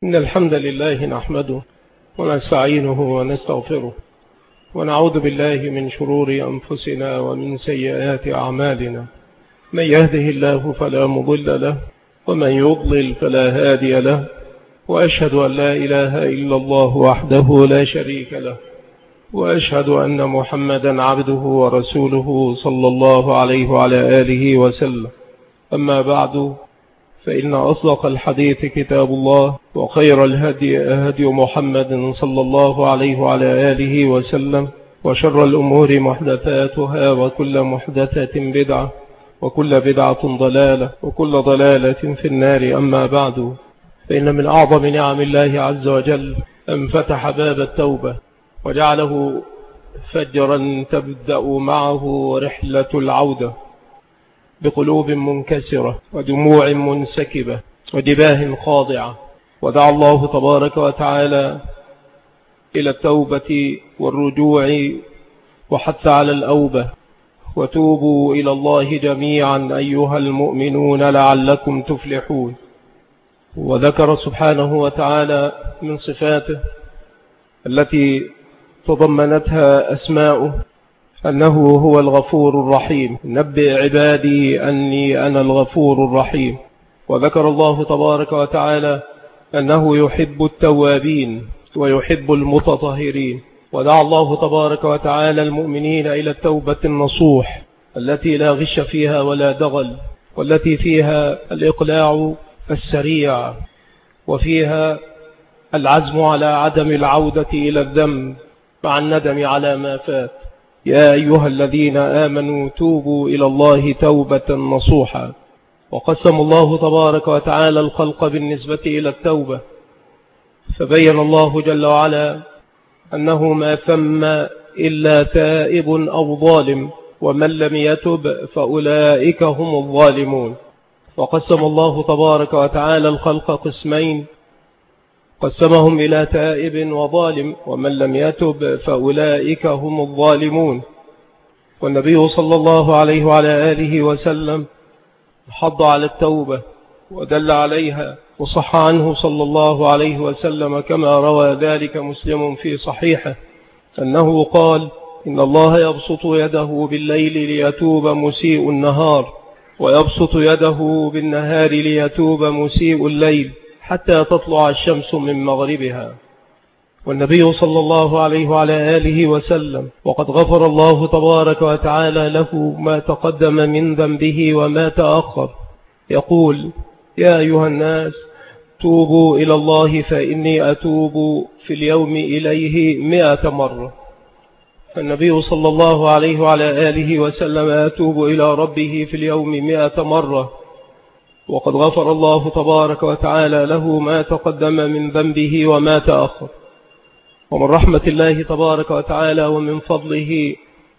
إن الحمد لله نحمده ونستعينه ونستغفره ونعوذ بالله من شرور أنفسنا ومن سيئات أعمالنا. من يهده الله فلا مضل له ومن يضلل فلا هادي له، وأشهد أن لا إله إلا الله وحده لا شريك له، وأشهد أن محمدا عبده ورسوله صلى الله عليه وعلى آله وسلم. أما بعد، فإن أصدق الحديث كتاب الله، وخير الهدي هدي محمد صلى الله عليه وعلى آله وسلم، وشر الأمور محدثاتها، وكل محدثة بدعة، وكل بدعة ضلالة، وكل ضلالة في النار. أما بعد، فإن من أعظم نعم الله عز وجل أن فتح باب التوبة وجعله فجرا تبدأ معه رحلة العودة بقلوب منكسرة ودموع منسكبة وجباه خاضعة. ودعا الله تبارك وتعالى إلى التوبة والرجوع وحث على الأوبة: وتوبوا إلى الله جميعا أيها المؤمنون لعلكم تفلحون. وذكر سبحانه وتعالى من صفاته التي تضمنتها أسماؤه أنه هو الغفور الرحيم: نبئ عبادي أني أنا الغفور الرحيم. وذكر الله تبارك وتعالى أنه يحب التوابين ويحب المتطهرين. ودعا الله تبارك وتعالى المؤمنين إلى التوبة النصوح التي لا غش فيها ولا دغل، والتي فيها الإقلاع السريع، وفيها العزم على عدم العودة إلى الذنب مع الندم على ما فات. يا أيها الذين آمنوا توبوا إلى الله توبة نصوحا. وقسم الله تبارك وتعالى الخلق بالنسبة إلى التوبة، فبين الله جل وعلا أنه ما ثم إلا تائب أو ظالم، ومن لم يتب فأولئك هم الظالمون. وقسم الله تبارك وتعالى الخلق قسمين، قسمهم إلى تائب وظالم، ومن لم يتب فأولئك هم الظالمون. والنبي صلى الله عليه وعلى آله وسلم حض على التوبة ودل عليها، وصح عنه صلى الله عليه وسلم كما روى ذلك مسلم في صحيحه أنه قال: إن الله يبسط يده بالليل ليتوب مسيء النهار، ويبسط يده بالنهار ليتوب مسيء الليل، حتى تطلع الشمس من مغربها. والنبي صلى الله عليه وعلى آله وسلم وقد غفر الله تبارك وتعالى له ما تقدم من ذنبه وما تأخر يقول: يا أيها الناس توبوا إلى الله فإني أتوب في اليوم إليه 100 مرة. فالنبي صلى الله عليه وعلى آله وسلم يتوب إلى ربه في اليوم 100 مرة، وقد غفر الله تبارك وتعالى له ما تقدم من ذنبه وما تأخر. ومن رحمة الله تبارك وتعالى ومن فضله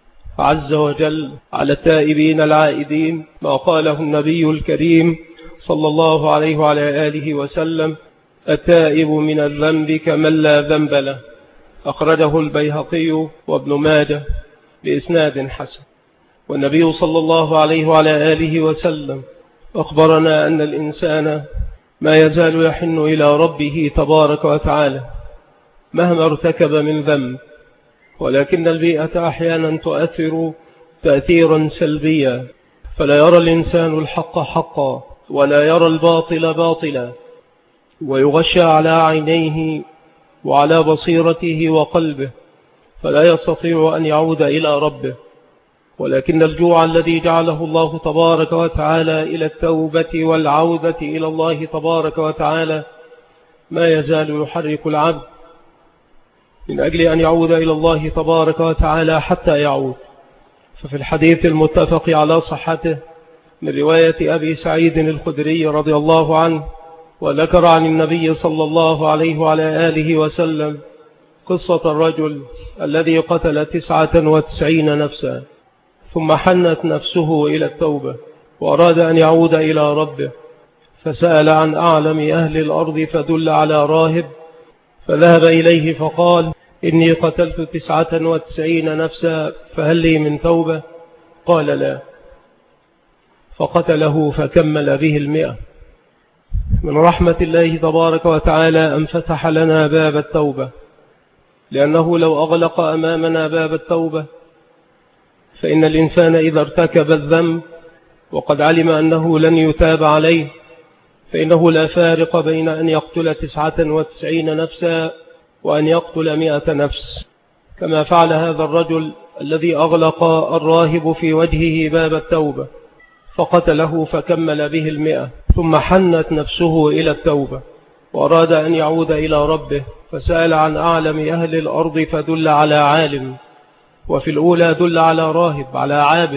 عز وجل على التائبين العائدين ما قاله النبي الكريم صلى الله عليه وعلى آله وسلم: التائب من الذنب كمن لا ذنب له. أخرجه البيهقي وابن ماجه بإسناد حسن. والنبي صلى الله عليه وعلى آله وسلم أخبرنا أن الإنسان ما يزال يحن إلى ربه تبارك وتعالى مهما ارتكب من ذنب، ولكن البيئة أحيانا تؤثر تأثيرا سلبيا، فلا يرى الإنسان الحق حقا ولا يرى الباطل باطلا، ويغشى على عينيه وعلى بصيرته وقلبه، فلا يستطيع أن يعود إلى ربه. ولكن الجوع الذي جعله الله تبارك وتعالى إلى التوبة والعودة إلى الله تبارك وتعالى ما يزال يحرك العبد من أجل أن يعود إلى الله تبارك وتعالى حتى يعود. ففي الحديث المتفق على صحته من رواية أبي سعيد الخدري رضي الله عنه، وذكر عن النبي صلى الله عليه وعلى آله وسلم قصة الرجل الذي قتل 99 نفسا، ثم حنت نفسه إلى التوبة وأراد أن يعود إلى ربه، فسأل عن أعلم أهل الأرض فدل على راهب، فذهب إليه فقال: إني قتلت 99 نفسا، فهل لي من توبة؟ قال: لا. فقتله فكمل به 100. من رحمة الله تبارك وتعالى أن فتح لنا باب التوبة، لأنه لو أغلق أمامنا باب التوبة فإن الإنسان إذا ارتكب الذنب وقد علم أنه لن يتاب عليه فإنه لا فارق بين أن يقتل 99 نفسا وأن يقتل 100 نفس، كما فعل هذا الرجل الذي أغلق الراهب في وجهه باب التوبة فقتله فكمل به 100، ثم حنت نفسه إلى التوبة وأراد أن يعود إلى ربه فسأل عن أعلم أهل الأرض فدل على عالم، وفي الأولى دل على راهب على عابد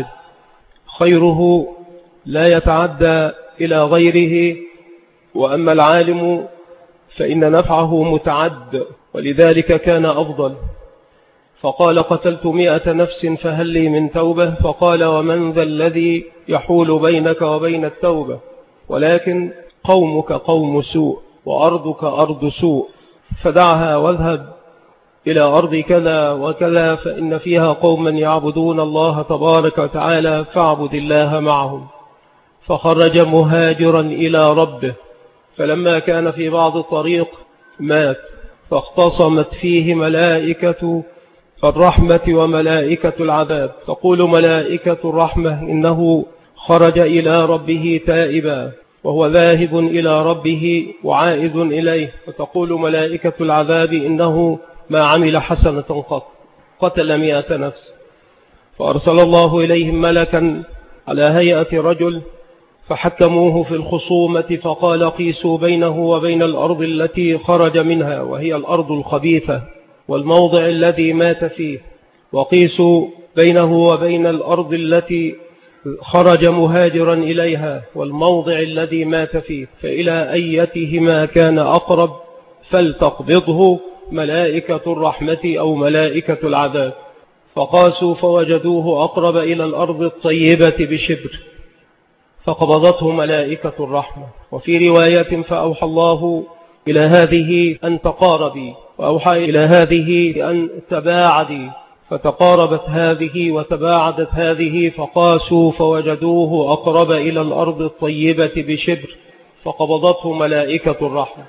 خيره لا يتعدى إلى غيره، وأما العالم فإن نفعه متعد ولذلك كان أفضل. فقال قتلت 100 نفس فهل لي من توبة؟ فقال ومن ذا الذي يحول بينك وبين التوبة؟ ولكن قومك قوم سوء وأرضك أرض سوء، فدعها واذهب إلى أرض كذا وكذا فإن فيها قوما يعبدون الله تبارك وتعالى فاعبد الله معهم. فخرج مهاجرا إلى ربه، فلما كان في بعض الطريق مات، فاختصمت فيه ملائكة الرحمة وملائكة العذاب، تقول ملائكة الرحمة إنه خرج إلى ربه تائبا وهو ذاهب إلى ربه وعائد إليه، وتقول ملائكة العذاب إنه ما عمل حسنة قط، قتل 100 نفس. فأرسل الله إليهم ملكا على هيئة رجل فحكموه في الخصومة، فقال قيسوا بينه وبين الأرض التي خرج منها وهي الأرض الخبيثة والموضع الذي مات فيه، وقيسوا بينه وبين الأرض التي خرج مهاجرا إليها والموضع الذي مات فيه، فإلى أيتهما كان أقرب فلتقبضه ملائكة الرحمة أو ملائكة العذاب. فقاسوا فوجدوه أقرب إلى الأرض الطيبة بشبر فقبضته ملائكة الرحمة. وفي رواية فأوحى الله إلى هذه أن تقاربي وأوحى إلى هذه أن تباعدي، فتقاربت هذه وتباعدت هذه، فقاسوا فوجدوه أقرب إلى الأرض الطيبة بشبر فقبضته ملائكة الرحمة.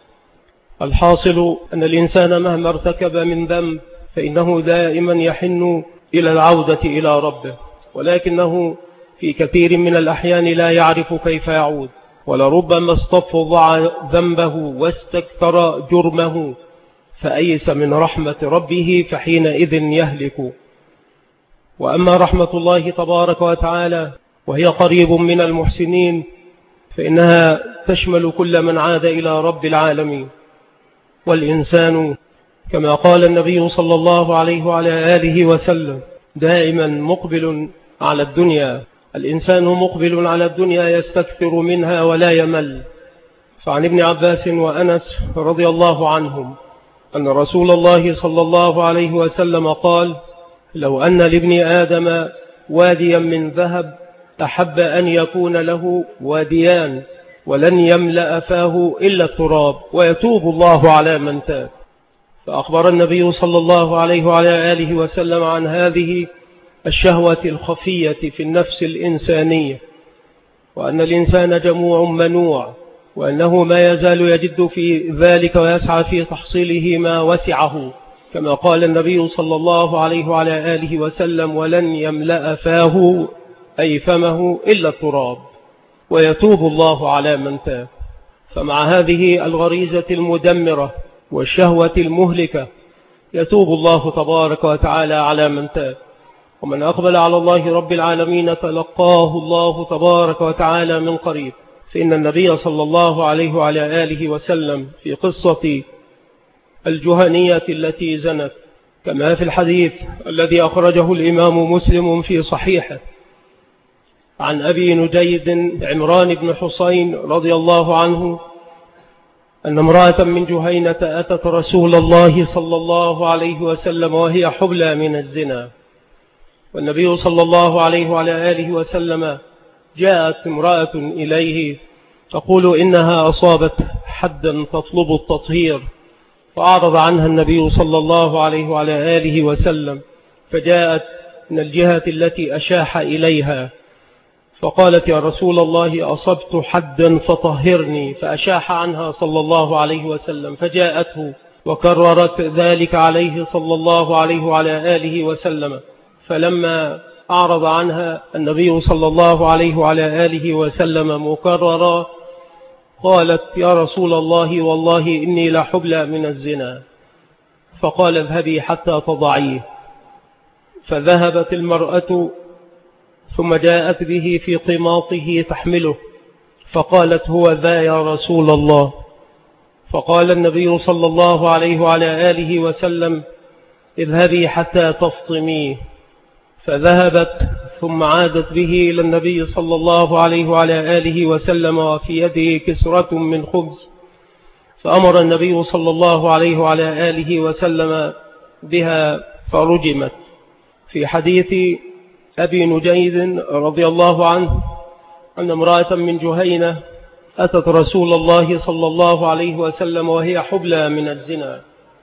الحاصل أن الإنسان مهما ارتكب من ذنب فإنه دائما يحن إلى العودة إلى ربه، ولكنه في كثير من الأحيان لا يعرف كيف يعود، ولربما استفضع ذنبه واستكثر جرمه فأيس من رحمة ربه فحينئذ يهلك. وأما رحمة الله تبارك وتعالى وهي قريب من المحسنين فإنها تشمل كل من عاد إلى رب العالمين. والإنسان كما قال النبي صلى الله عليه وعلى آله وسلم دائما مقبل على الدنيا، الإنسان مقبل على الدنيا يستكثر منها ولا يمل. فعن ابن عباس وأنس رضي الله عنهم أن رسول الله صلى الله عليه وسلم قال لو أن لابن آدم واديا من ذهب أحب أن يكون له واديان ولن يملأ فاه إلا التراب ويتوب الله على من تاب. فأخبر النبي صلى الله عليه وعلى آله وسلم عن هذه الشهوة الخفية في النفس الإنسانية، وأن الإنسان جموع منوع، وأنه ما يزال يجد في ذلك ويسعى في تحصيله ما وسعه، كما قال النبي صلى الله عليه وعلى آله وسلم ولن يملأ فاه أي فمه إلا التراب ويتوب الله على من تاب. فمع هذه الغريزة المدمرة والشهوة المهلكة يتوب الله تبارك وتعالى على من تاب. ومن أقبل على الله رب العالمين تلقاه الله تبارك وتعالى من قريب. فإن النبي صلى الله عليه وعلى آله وسلم في قصة الجهنية التي زنت كما في الحديث الذي أخرجه الإمام مسلم في صحيحه عن أبي نجيد عمران بن حسين رضي الله عنه أن امرأة من جهينة أتت رسول الله صلى الله عليه وسلم وهي حبلى من الزنا، والنبي صلى الله عليه وعلى آله وسلم جاءت امرأة إليه تقول إنها أصابت حدا تطلب التطهير، فأعرض عنها النبي صلى الله عليه وعلى آله وسلم، فجاءت من الجهة التي أشاح إليها، فقالت يا رسول الله أصبت حدا فطهرني، فأشاح عنها صلى الله عليه وسلم، فجاءته وكررت ذلك عليه صلى الله عليه وعلى آله وسلم. فلما أعرض عنها النبي صلى الله عليه وعلى آله وسلم مكررا قالت يا رسول الله والله إني لحبلى من الزنا. فقال اذهبي حتى تضعيه. فذهبت المرأة ثم جاءت به في قماطه تحمله، فقالت هو ذا يا رسول الله. فقال النبي صلى الله عليه وعلى آله وسلم اذهبي حتى تفطميه. فذهبت ثم عادت به إلى النبي صلى الله عليه وعلى آله وسلم وفي يده كسرة من خبز، فأمر النبي صلى الله عليه وعلى آله وسلم بها فرجمت. في حديث أبي نجيد رضي الله عنه أن امرأة من جهينة أتت رسول الله صلى الله عليه وسلم وهي حبلى من الزنا،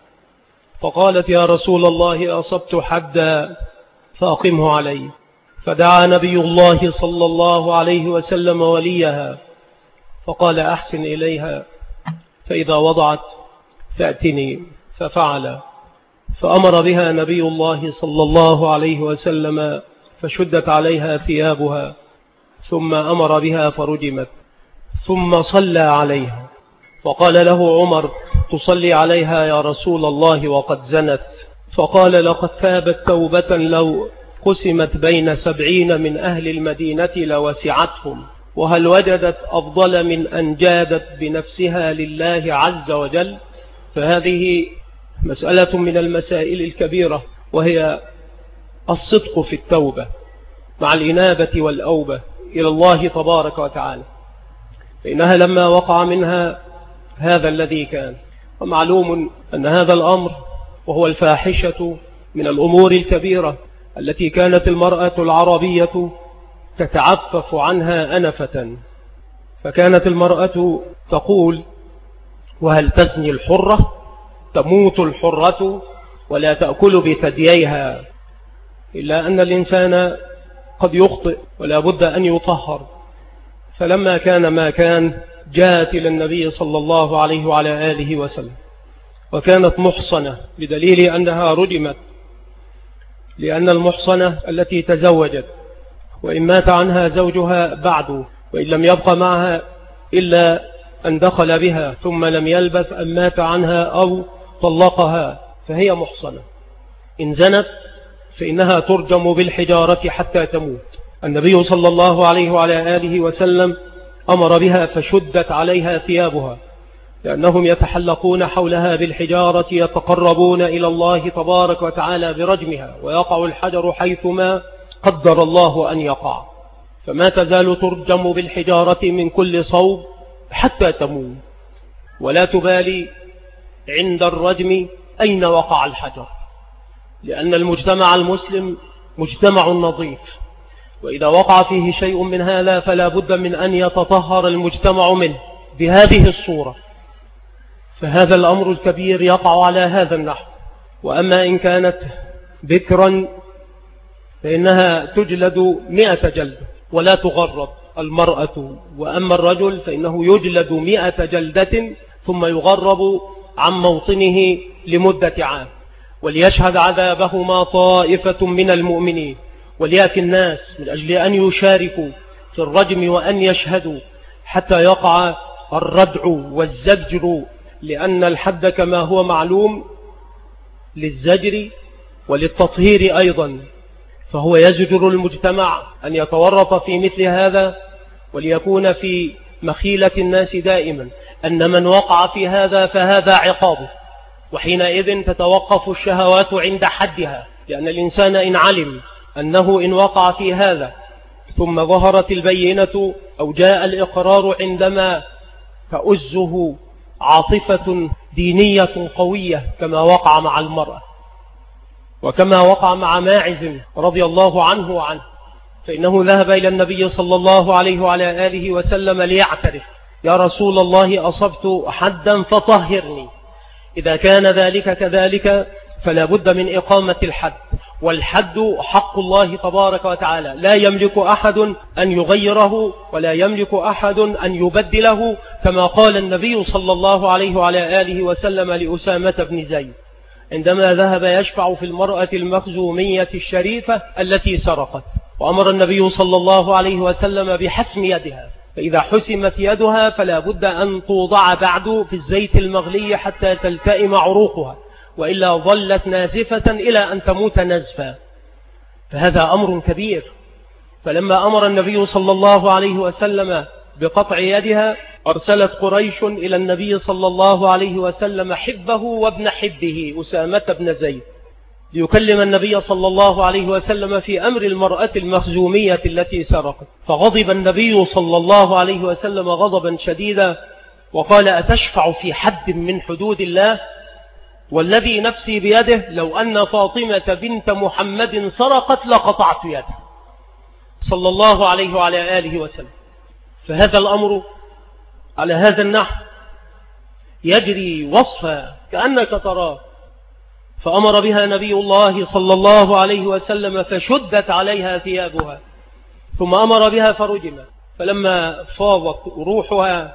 فقالت يا رسول الله أصبت حدا فأقمه علي. فدعا نبي الله صلى الله عليه وسلم وليها فقال أحسن إليها، فإذا وضعت فأتني. ففعل، فأمر بها نبي الله صلى الله عليه وسلم فشدت عليها ثيابها، ثم أمر بها فرجمت، ثم صلى عليها. فقال له عمر تصلي عليها يا رسول الله وقد زنت؟ فقال لقد تابت توبة لو قسمت بين 70 من أهل المدينة لوسعتهم، وهل وجدت أفضل من أن جادت بنفسها لله عز وجل؟ فهذه مسألة من المسائل الكبيرة، وهي الصدق في التوبة مع الإنابة والأوبة إلى الله تبارك وتعالى، فإنها لما وقع منها هذا الذي كان، ومعلوم أن هذا الأمر وهو الفاحشة من الأمور الكبيرة التي كانت المرأة العربية تتعفف عنها أنفة. فكانت المرأة تقول وهل تزني الحرة؟ تموت الحرة ولا تأكل بثدييها. إلا أن الإنسان قد يخطئ ولا بد أن يطهر. فلما كان ما كان جاءت إلى النبي صلى الله عليه وعلى آله وسلم، وكانت محصنة بدليل أنها رجمت، لأن المحصنة التي تزوجت وإن مات عنها زوجها بعد، وإن لم يبقى معها إلا أن دخل بها ثم لم يلبث أن مات عنها أو طلقها، فهي محصنة. إن زنت فإنها ترجم بالحجارة حتى تموت. النبي صلى الله عليه وعلى آله وسلم أمر بها فشدت عليها ثيابها، لأنهم يتحلقون حولها بالحجارة يتقربون إلى الله تبارك وتعالى برجمها، ويقع الحجر حيثما قدر الله أن يقع، فما تزال ترجم بالحجارة من كل صوب حتى تموت، ولا تبالي عند الرجم أين وقع الحجر، لأن المجتمع المسلم مجتمع نظيف، وإذا وقع فيه شيء من هذا فلا بد من أن يتطهر المجتمع منه بهذه الصورة. فهذا الأمر الكبير يقع على هذا النحو. وأما إن كانت بكرا فإنها تجلد 100 جلد ولا تغرب المرأة، وأما الرجل فإنه يجلد 100 جلدة ثم يغرب عن موطنه لمدة عام، وليشهد عذابهما طائفة من المؤمنين. وليأتي الناس من أجل أن يشاركوا في الرجم وأن يشهدوا حتى يقع الردع والزجر، لأن الحد كما هو معلوم للزجر وللتطهير أيضا، فهو يزجر المجتمع أن يتورط في مثل هذا، وليكون في مخيلة الناس دائما أن من وقع في هذا فهذا عقابه، وحينئذ تتوقف الشهوات عند حدها، لأن الإنسان إن علم أنه إن وقع في هذا ثم ظهرت البينة أو جاء الإقرار عندما تؤزه عاطفة دينية قوية كما وقع مع المرأة وكما وقع مع ماعز رضي الله عنه وعنه، فإنه ذهب إلى النبي صلى الله عليه وعلى آله وسلم ليعترف يا رسول الله أصبت حدا فطهرني. إذا كان ذلك كذلك فلا بد من إقامة الحد، والحد حق الله تبارك وتعالى، لا يملك أحد أن يغيره ولا يملك أحد أن يبدله، كما قال النبي صلى الله عليه وعلى آله وسلم لأسامة بن زيد عندما ذهب يشفع في المرأة المخزومية الشريفة التي سرقت، وأمر النبي صلى الله عليه وسلم بحسم يدها، فإذا حسمت يدها فلا بد أن توضع بعد في الزيت المغلي حتى تلتئم عروقها، وإلا ظلت نازفة إلى أن تموت نزفا، فهذا أمر كبير. فلما أمر النبي صلى الله عليه وسلم بقطع يدها أرسلت قريش إلى النبي صلى الله عليه وسلم حبه وابن حبه أسامة بن زيد ليكلم النبي صلى الله عليه وسلم في أمر المرأة المخزومية التي سرقت، فغضب النبي صلى الله عليه وسلم غضبا شديدا وقال: أتشفع في حد من حدود الله؟ والذي نفسي بيده لو أن فاطمة بنت محمد سرقت لقطعت يده، صلى الله عليه وعلى آله وسلم. فهذا الأمر على هذا النحو يجري وصفا كأنك تراه، فأمر بها نبي الله صلى الله عليه وسلم فشدت عليها ثيابها، ثم أمر بها فرجمت، فلما فاضت روحها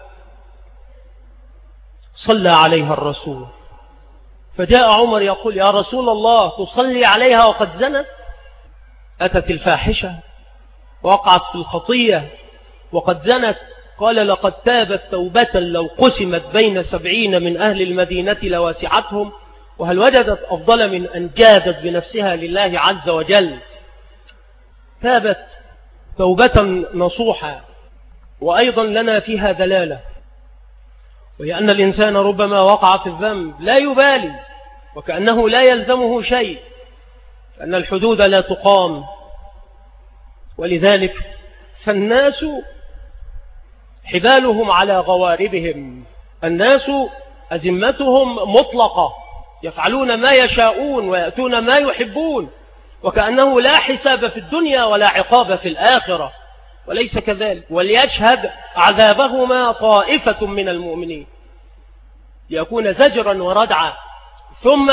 صلى عليها الرسول، فجاء عمر يقول: يا رسول الله، تصلي عليها وقد زنت؟ أتت الفاحشة وقعت في الخطية وقد زنت. قال: لقد تابت توبة لو قسمت بين 70 من أهل المدينة لواسعتهم، وهل وجدت أفضل من أن جادت بنفسها لله عز وجل؟ تابت توبة نصوحة. وأيضا لنا فيها دلالة، وهي أن الإنسان ربما وقع في الذنب لا يبالي وكأنه لا يلزمه شيء، أن الحدود لا تقام. ولذلك فالناس حبالهم على غواربهم، الناس أزمتهم مطلقة، يفعلون ما يشاءون ويأتون ما يحبون، وكأنه لا حساب في الدنيا ولا عقاب في الآخرة، وليس كذلك. وليشهد عذابهما طائفة من المؤمنين، يكون زجرا وردعا. ثم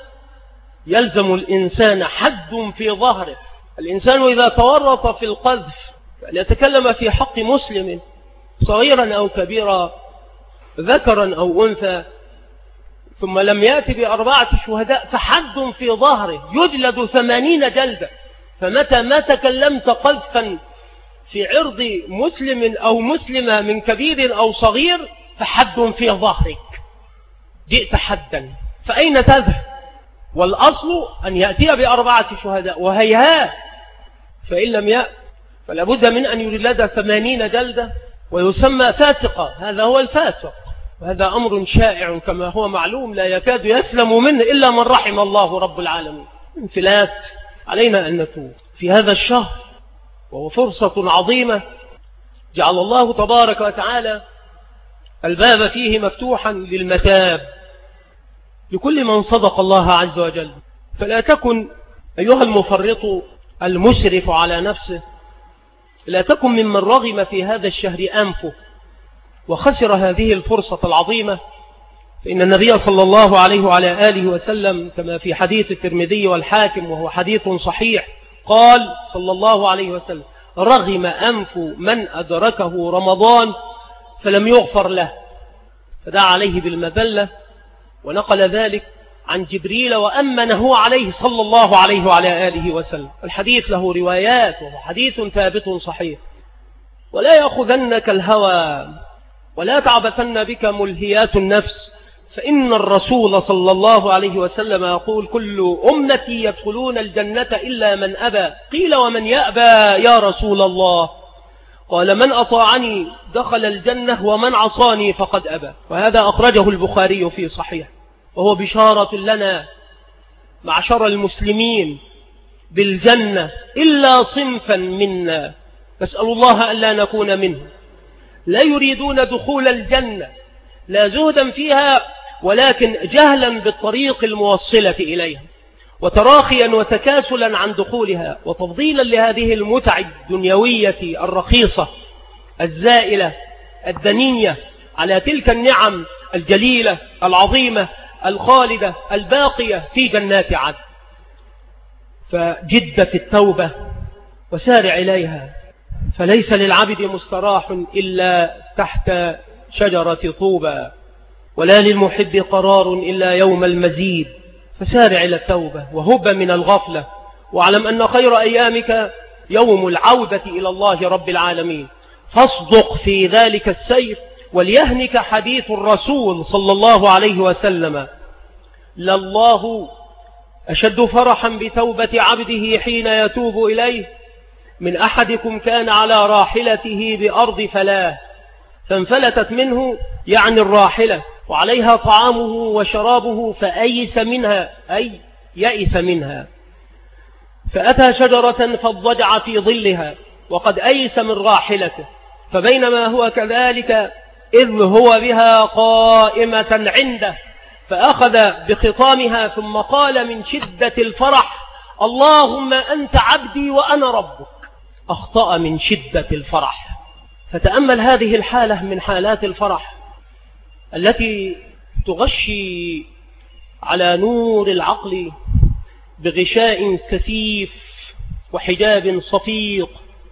يلزم الإنسان حد في ظهره. الإنسان إذا تورط في القذف فليتكلم في حق مسلم صغيرا أو كبيرا، ذكرا أو أنثى، ثم لم يأتي ب4 شهداء فحد في ظهره يجلد 80 جلدة. فمتى ما تكلمت قذفا في عرض مسلم أو مسلمة من كبير أو صغير فحد في ظهرك، جئت حدا، فأين تذهب؟ والأصل أن يأتي ب4 شهداء، وهيها فإن لم يأت فلا بد من أن يجلد 80 جلدة ويسمى فاسقا. هذا هو الفاسق، وهذا أمر شائع كما هو معلوم، لا يكاد يسلم منه إلا من رحم الله رب العالمين. انفلات علينا أن نتوب في هذا الشهر، وهو فرصة عظيمة جعل الله تبارك وتعالى الباب فيه مفتوحا للمتاب لكل من صدق الله عز وجل. فلا تكن أيها المفرط المسرف على نفسه، لا تكن ممن رغم في هذا الشهر أنفه وخسر هذه الفرصة العظيمة. فإن النبي صلى الله عليه وعلى آله وسلم كما في حديث الترمذي والحاكم وهو حديث صحيح قال صلى الله عليه وسلم: رغم أنف من أدركه رمضان فلم يغفر له، فدعا عليه بالمذلة، ونقل ذلك عن جبريل وأمنه عليه صلى الله عليه وعلى آله وسلم. الحديث له روايات وهو حديث ثابت صحيح. ولا يأخذنك الهوى ولا تعبثن بك ملهيات النفس، فإن الرسول صلى الله عليه وسلم يقول: كل أمتي يدخلون الجنة إلا من أبى. قيل: ومن يأبى يا رسول الله؟ قال: من أطاعني دخل الجنة ومن عصاني فقد أبى. وهذا أخرجه البخاري في صحيح، وهو بشارة لنا معشر المسلمين بالجنة إلا صنفا منا، نسأل الله ألا نكون منه، لا يريدون دخول الجنة لا زهدا فيها ولكن جهلا بالطريق الموصلة إليها، وتراخيا وتكاسلا عن دخولها، وتفضيلا لهذه المتع الدنيوية الرخيصة الزائلة الدنية على تلك النعم الجليلة العظيمة الخالدة الباقية في جنات عدن. فجد في التوبة وسارع إليها، فليس للعبد مستراح إلا تحت شجرة طوبى، ولا للمحب قرار إلا يوم المزيد. فسارع إلى التوبة وهب من الغفلة، واعلم أن خير أيامك يوم العودة إلى الله رب العالمين. فاصدق في ذلك السير، وليهنك حديث الرسول صلى الله عليه وسلم: لله أشد فرحا بتوبة عبده حين يتوب إليه من أحدكم كان على راحلته بأرض فلاه فانفلتت منه، يعني الراحلة، وعليها طعامه وشرابه فأيس منها، أي يئس منها، فأتى شجرة فاضطجع في ظلها وقد أيس من راحلته، فبينما هو كذلك إذ هو بها قائمة عنده، فأخذ بخطامها ثم قال من شدة الفرح: اللهم أنت عبدي وأنا ربك. أخطأ من شدة الفرح. فتأمل هذه الحالة من حالات الفرح التي تغشي على نور العقل بغشاء كثيف وحجاب صفيق،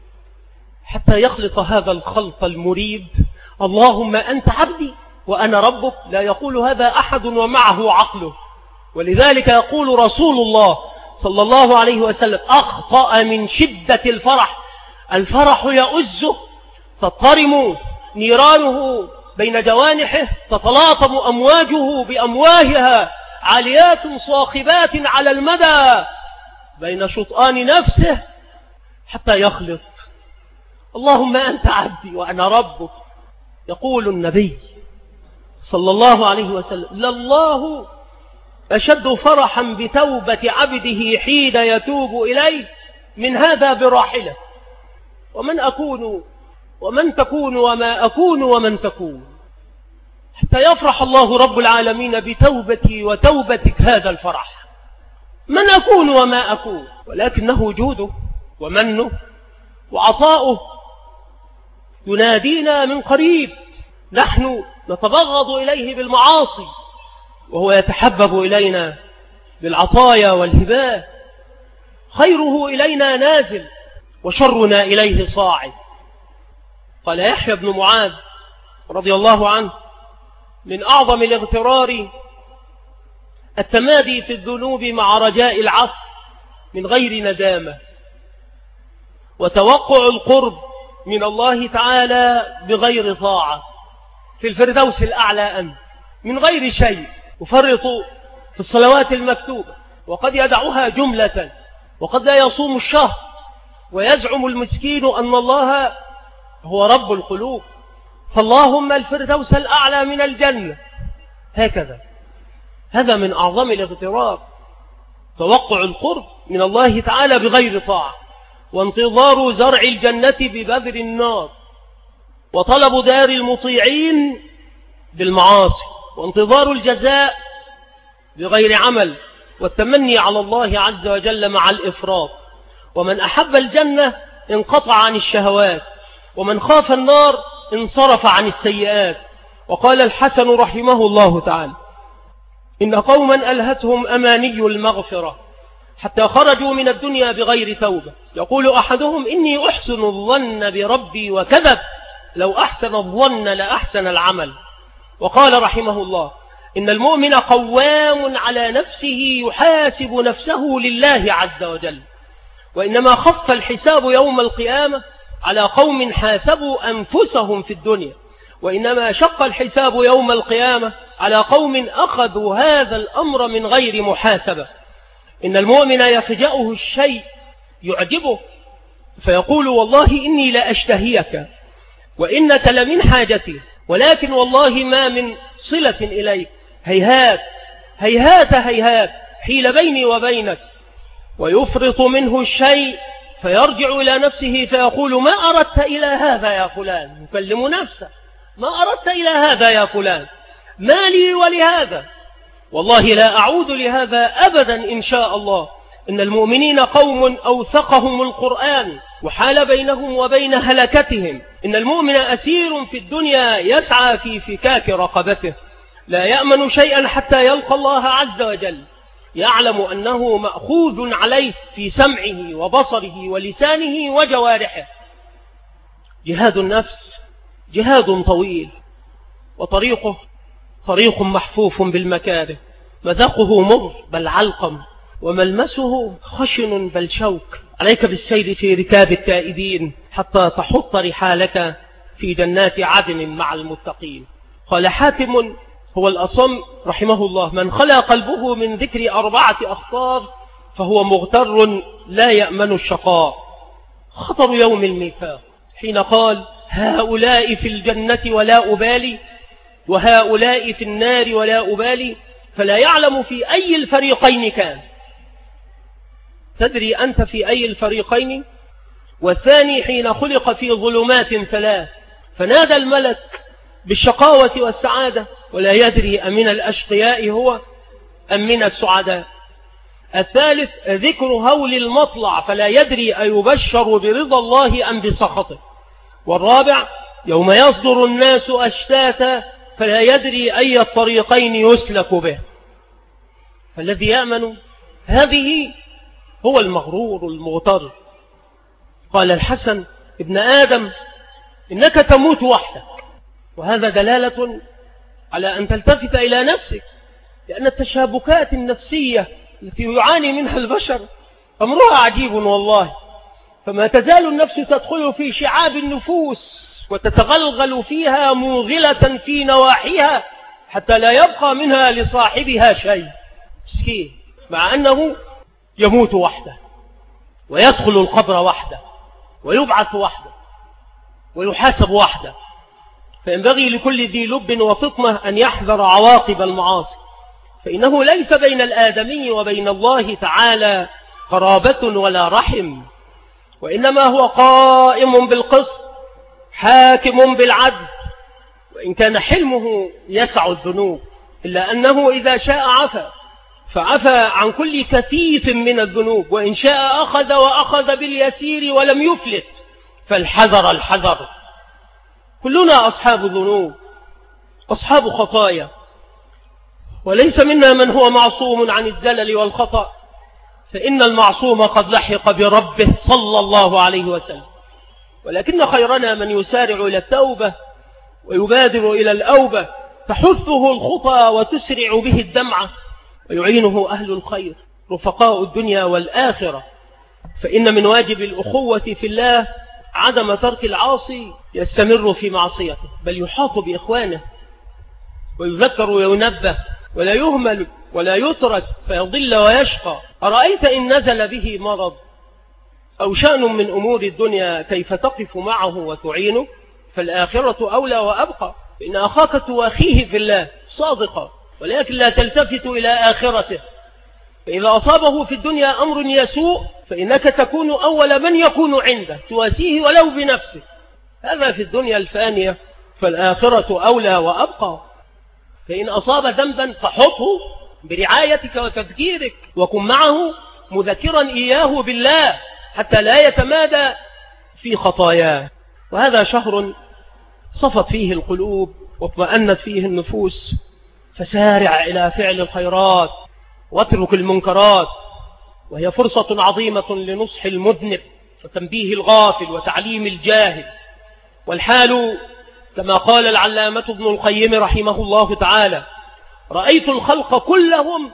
حتى يخلط هذا الخلط المريب: اللهم أنت عبدي وأنا ربك. لا يقول هذا أحد ومعه عقله. ولذلك يقول رسول الله صلى الله عليه وسلم: أخطأ من شدة الفرح. الفرح يؤزه، تضطرم نيرانه بين جوانحه، تتلاطم أمواجه بأمواهها، عاليات صاخبات على المدى بين شطآن نفسه، حتى يخلط: اللهم أنت عبدي وأنا ربك. يقول النبي صلى الله عليه وسلم: لله أشد فرحا بتوبة عبده حين يتوب إليه من هذا براحلة. ومن أكون ومن تكون وما أكون ومن تكون، حتى يفرح الله رب العالمين بتوبتي وتوبتك هذا الفرح. من أكون وما أكون، ولكنه جوده ومنه وعطاؤه ينادينا من قريب. نحن نتبغض إليه بالمعاصي، وهو يتحبب إلينا بالعطايا والهبات. خيره إلينا نازل وشرنا إليه صاعد. قال يحيى بن معاذ رضي الله عنه: من أعظم الاغترار التمادي في الذنوب مع رجاء العفو من غير ندامة، وتوقع القرب من الله تعالى بغير طاعة. في الفردوس الأعلى أنت من غير شيء. يفرط في الصلوات المكتوبة وقد يدعها جملة، وقد لا يصوم الشهر، ويزعم المسكين أن الله هو رب القلوب، فاللهم الفردوس الأعلى من الجنة. هكذا، هذا من أعظم الاغترار، توقع القرب من الله تعالى بغير طاعة، وانتظار زرع الجنة ببذر النار، وطلب دار المطيعين بالمعاصي، وانتظار الجزاء بغير عمل، والتمني على الله عز وجل مع الإفراط. ومن أحب الجنة انقطع عن الشهوات، ومن خاف النار انصرف عن السيئات. وقال الحسن رحمه الله تعالى: إن قوما ألهتهم أماني المغفرة حتى خرجوا من الدنيا بغير توبة. يقول أحدهم: إني أحسن الظن بربي وكذب، لو أحسن الظن لأحسن العمل. وقال رحمه الله: إن المؤمن قوام على نفسه يحاسب نفسه لله عز وجل، وإنما خف الحساب يوم القيامة على قوم حاسبوا أنفسهم في الدنيا، وإنما شق الحساب يوم القيامة على قوم أخذوا هذا الأمر من غير محاسبة. إن المؤمن يفجأه الشيء يعجبه فيقول: والله إني لأشتهيك وإنك لمن حاجتي، ولكن والله ما من صلة إليك، هيهات هيهات هيهات حيل بيني وبينك. ويفرط منه الشيء فيرجع إلى نفسه فيقول: ما أردت إلى هذا يا فلان. يكلم نفسه: ما أردت إلى هذا يا فلان، ما لي ولهذا، والله لا أعود لهذا أبدا إن شاء الله. إن المؤمنين قوم أوثقهم القرآن وحال بينهم وبين هلكتهم. إن المؤمن أسير في الدنيا يسعى في فكاك رقبته، لا يأمن شيئا حتى يلقى الله عز وجل. يعلم أنه مأخوذ عليه في سمعه وبصره ولسانه وجوارحه. جهاد النفس جهاد طويل، وطريقه طريق محفوف بالمكاره، مذاقه مر بل علقم، وملمسه خشن بل شوك. عليك بالسير في ركاب التائبين حتى تحط رحالك في جنات عدن مع المتقين. قال حاتم هو الأصم رحمه الله: من خلا قلبه من ذكر 4 أخطار فهو مغتر لا يأمن الشقاء. خطر يوم الميثاق حين قال: هؤلاء في الجنة ولا أبالي وهؤلاء في النار ولا أبالي، فلا يعلم في أي الفريقين كان. تدري أنت في أي الفريقين؟ والثاني حين خلق في ظلمات 3 فنادى الملك بالشقاوة والسعادة ولا يدري أمن الأشقياء هو أم من السعداء. الثالث ذكر هول المطلع فلا يدري أيبشر برضا الله أم بسخطه. والرابع يوم يصدر الناس أشتاتا فلا يدري أي الطريقين يسلك به. فالذي يأمن هذه هو المغرور المغتر. قال الحسن: ابن آدم إنك تموت وحدك. وهذا دلالة على أن تلتفت إلى نفسك، لأن التشابكات النفسية التي يعاني منها البشر أمرها عجيب والله. فما تزال النفس تدخل في شعاب النفوس وتتغلغل فيها موغلة في نواحيها حتى لا يبقى منها لصاحبها شيء. مسكين، مع أنه يموت وحده ويدخل القبر وحده ويبعث وحده ويحاسب وحده. فينبغي لكل ذي لب وفطنة أن يحذر عواقب المعاصي، فإنه ليس بين الآدمي وبين الله تعالى قرابة ولا رحم، وإنما هو قائم بالقسط حاكم بالعدل. وإن كان حلمه يسع الذنوب إلا أنه إذا شاء عفا، فعفى عن كل كثيف من الذنوب، وإن شاء أخذ وأخذ باليسير ولم يفلت. فالحذر الحذر. كلنا أصحاب ذنوب، أصحاب خطايا، وليس منا من هو معصوم عن الزلل والخطأ، فإن المعصوم قد لحق بربه صلى الله عليه وسلم. ولكن خيرنا من يسارع إلى التوبة ويبادر إلى الأوبة، تحثه الخطى وتسرع به الدمعة، ويعينه أهل الخير رفقاء الدنيا والآخرة. فإن من واجب الأخوة في الله عدم ترك العاصي يستمر في معصيته، بل يحاط بإخوانه ويذكر وينبه، ولا يهمل ولا يترك فيضل ويشقى. أرأيت إن نزل به مرض أو شأن من أمور الدنيا كيف تقف معه وتعينه؟ فالآخرة أولى وأبقى. إن أخاك تواخيه في الله صادقا، ولكن لا تلتفت إلى آخرته. فإذا أصابه في الدنيا أمر يسوء فإنك تكون أول من يكون عنده، تواسيه ولو بنفسه. هذا في الدنيا الفانية، فالآخرة أولى وأبقى. فإن أصاب ذنبا فحطه برعايتك وتذكيرك، وكن معه مذكرا إياه بالله حتى لا يتمادى في خطاياه. وهذا شهر صفت فيه القلوب واطمأنت فيه النفوس، فسارع إلى فعل الخيرات واترك المنكرات، وهي فرصة عظيمة لنصح المذنب وتنبيه الغافل وتعليم الجاهل. والحال كما قال العلامة ابن القيم رحمه الله تعالى: رأيت الخلق كلهم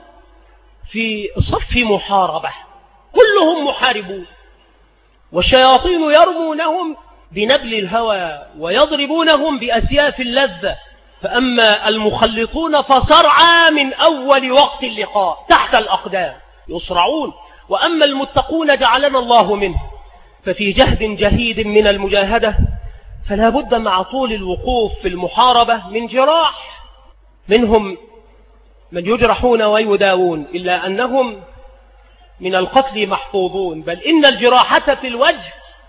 في صف محاربة، كلهم محاربون، والشياطين يرمونهم بنبل الهوى ويضربونهم بأسياف اللذة، فأما المخلطون فصرعى من أول وقت اللقاء تحت الأقدام يصرعون، وأما المتقون جعلنا الله منه ففي جهد جهيد من المجاهدة. فلا بد مع طول الوقوف في المحاربة من جراح، منهم من يجرحون ويداوون، إلا أنهم من القتل محفوظون، بل إن الجراحة في الوجه